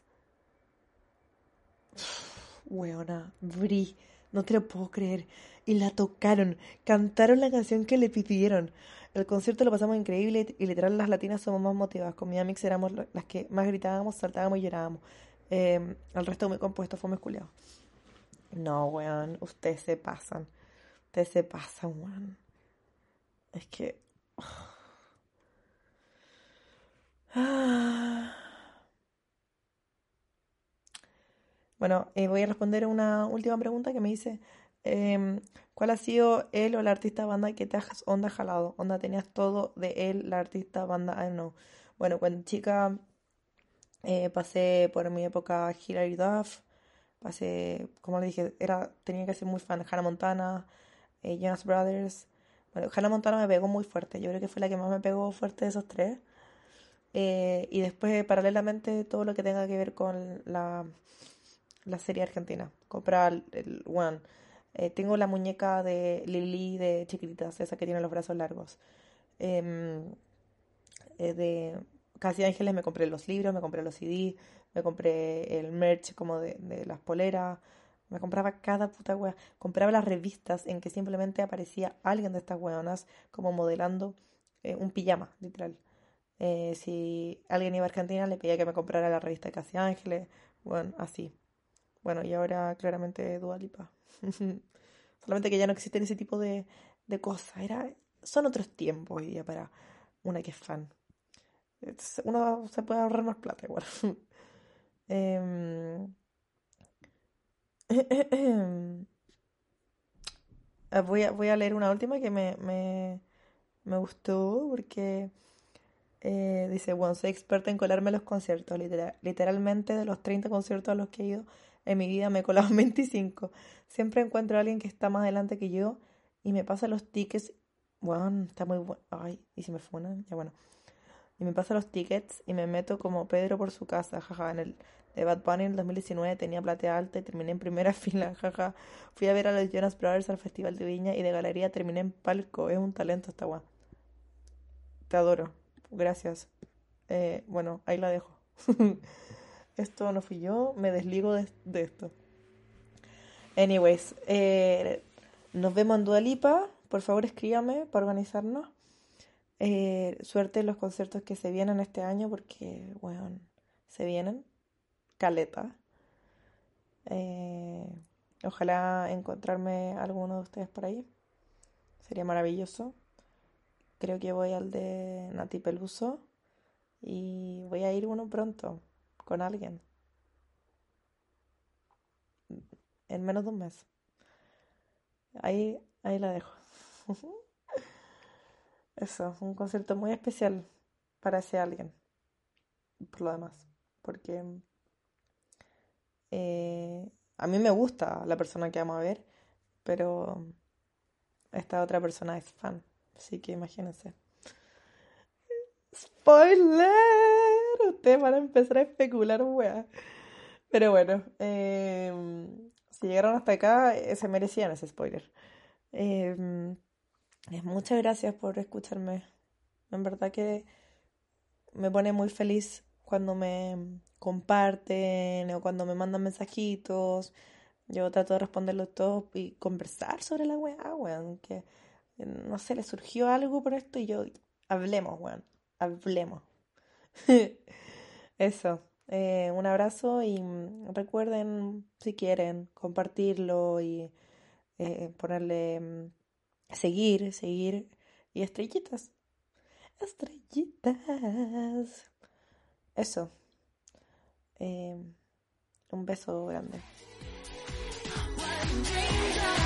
Weona, Bri, no te lo puedo creer. Y la tocaron, cantaron la canción que le pidieron. El concierto lo pasamos increíble y literal las latinas somos más motivadas. Con mi amix éramos las que más gritábamos, saltábamos y llorábamos. El resto muy compuesto, fue culiados. No, weón, ustedes se pasan. Ustedes se pasan, weón. Es que... Ah. Bueno, voy a responder una última pregunta que me dice, em, ¿cuál ha sido él o la artista banda que te has onda jalado? Onda, tenías todo de él, la artista banda, I don't know. Bueno, cuando chica pasé por mi época Hilary Duff, pasé, como le dije, tenía que ser muy fan de Hannah Montana, Jonas Brothers. Bueno, Hannah Montana me pegó muy fuerte, yo creo que fue la que más me pegó fuerte de esos tres. Y después, paralelamente, todo lo que tenga que ver con la serie argentina. Comprar bueno, tengo la muñeca de Lily de Chiquititas, esa que tiene los brazos largos. Em, de Casi Ángeles me compré los libros, me compré los CD, me compré el merch como de las poleras. Me compraba cada puta wea. Compraba las revistas en que simplemente aparecía alguien de estas weonas como modelando un pijama, literal. Si alguien iba a Argentina, le pedía que me comprara la revista de Casi Ángeles. Bueno, así. Bueno, y ahora claramente Dua Lipa. Solamente que ya no existen ese tipo de cosas. Son otros tiempos hoy día para una que es fan. Uno se puede ahorrar más plata igual. Em, voy a leer una última que me gustó porque dice, bueno, soy experta en colarme a los conciertos. Literalmente de los 30 conciertos a los que he ido en mi vida me he colado en 25. Siempre encuentro a alguien que está más adelante que yo y me pasa los tickets. Bueno, está muy bueno. Ay, ¿y si me funan? Ya bueno. Y me pasa los tickets y me meto como Pedro por su casa, jaja. En el de Bad Bunny en el 2019 tenía platea alta y terminé en primera fila, jaja. Fui a ver a los Jonas Brothers al Festival de Viña y de galería terminé en palco. Es un talento esta guay. Te adoro. Gracias. Bueno, ahí la dejo. Esto no fui yo, me desligo de esto. Anyways, nos vemos en Dua Lipa. Por favor, escríbame para organizarnos. Suerte en los conciertos que se vienen este año porque, bueno, se vienen. Caleta. Eh, Ojalá encontrarme alguno de ustedes por ahí. Sería maravilloso. Creo que voy al de Nati Peluso y voy a ir uno pronto con alguien en menos de un mes. Ahí la dejo. Eso, un concierto muy especial para ese alguien, por lo demás. Porque a mí me gusta la persona que vamos a ver, pero esta otra persona es fan. Así que imagínense. ¡Spoiler! Ustedes van a empezar a especular, wea. Pero bueno, si llegaron hasta acá, se merecían ese spoiler. Em, Muchas gracias por escucharme. En verdad que me pone muy feliz cuando me comparten o cuando me mandan mensajitos. Yo trato de responderlos todos y conversar sobre la weá, weón. Que no sé, le surgió algo por esto y yo, hablemos, weón. Hablemos. Eso. Un abrazo y recuerden, si quieren, compartirlo y ponerle seguir y estrellitas. Estrellitas. Eso. Eh, Un beso grande.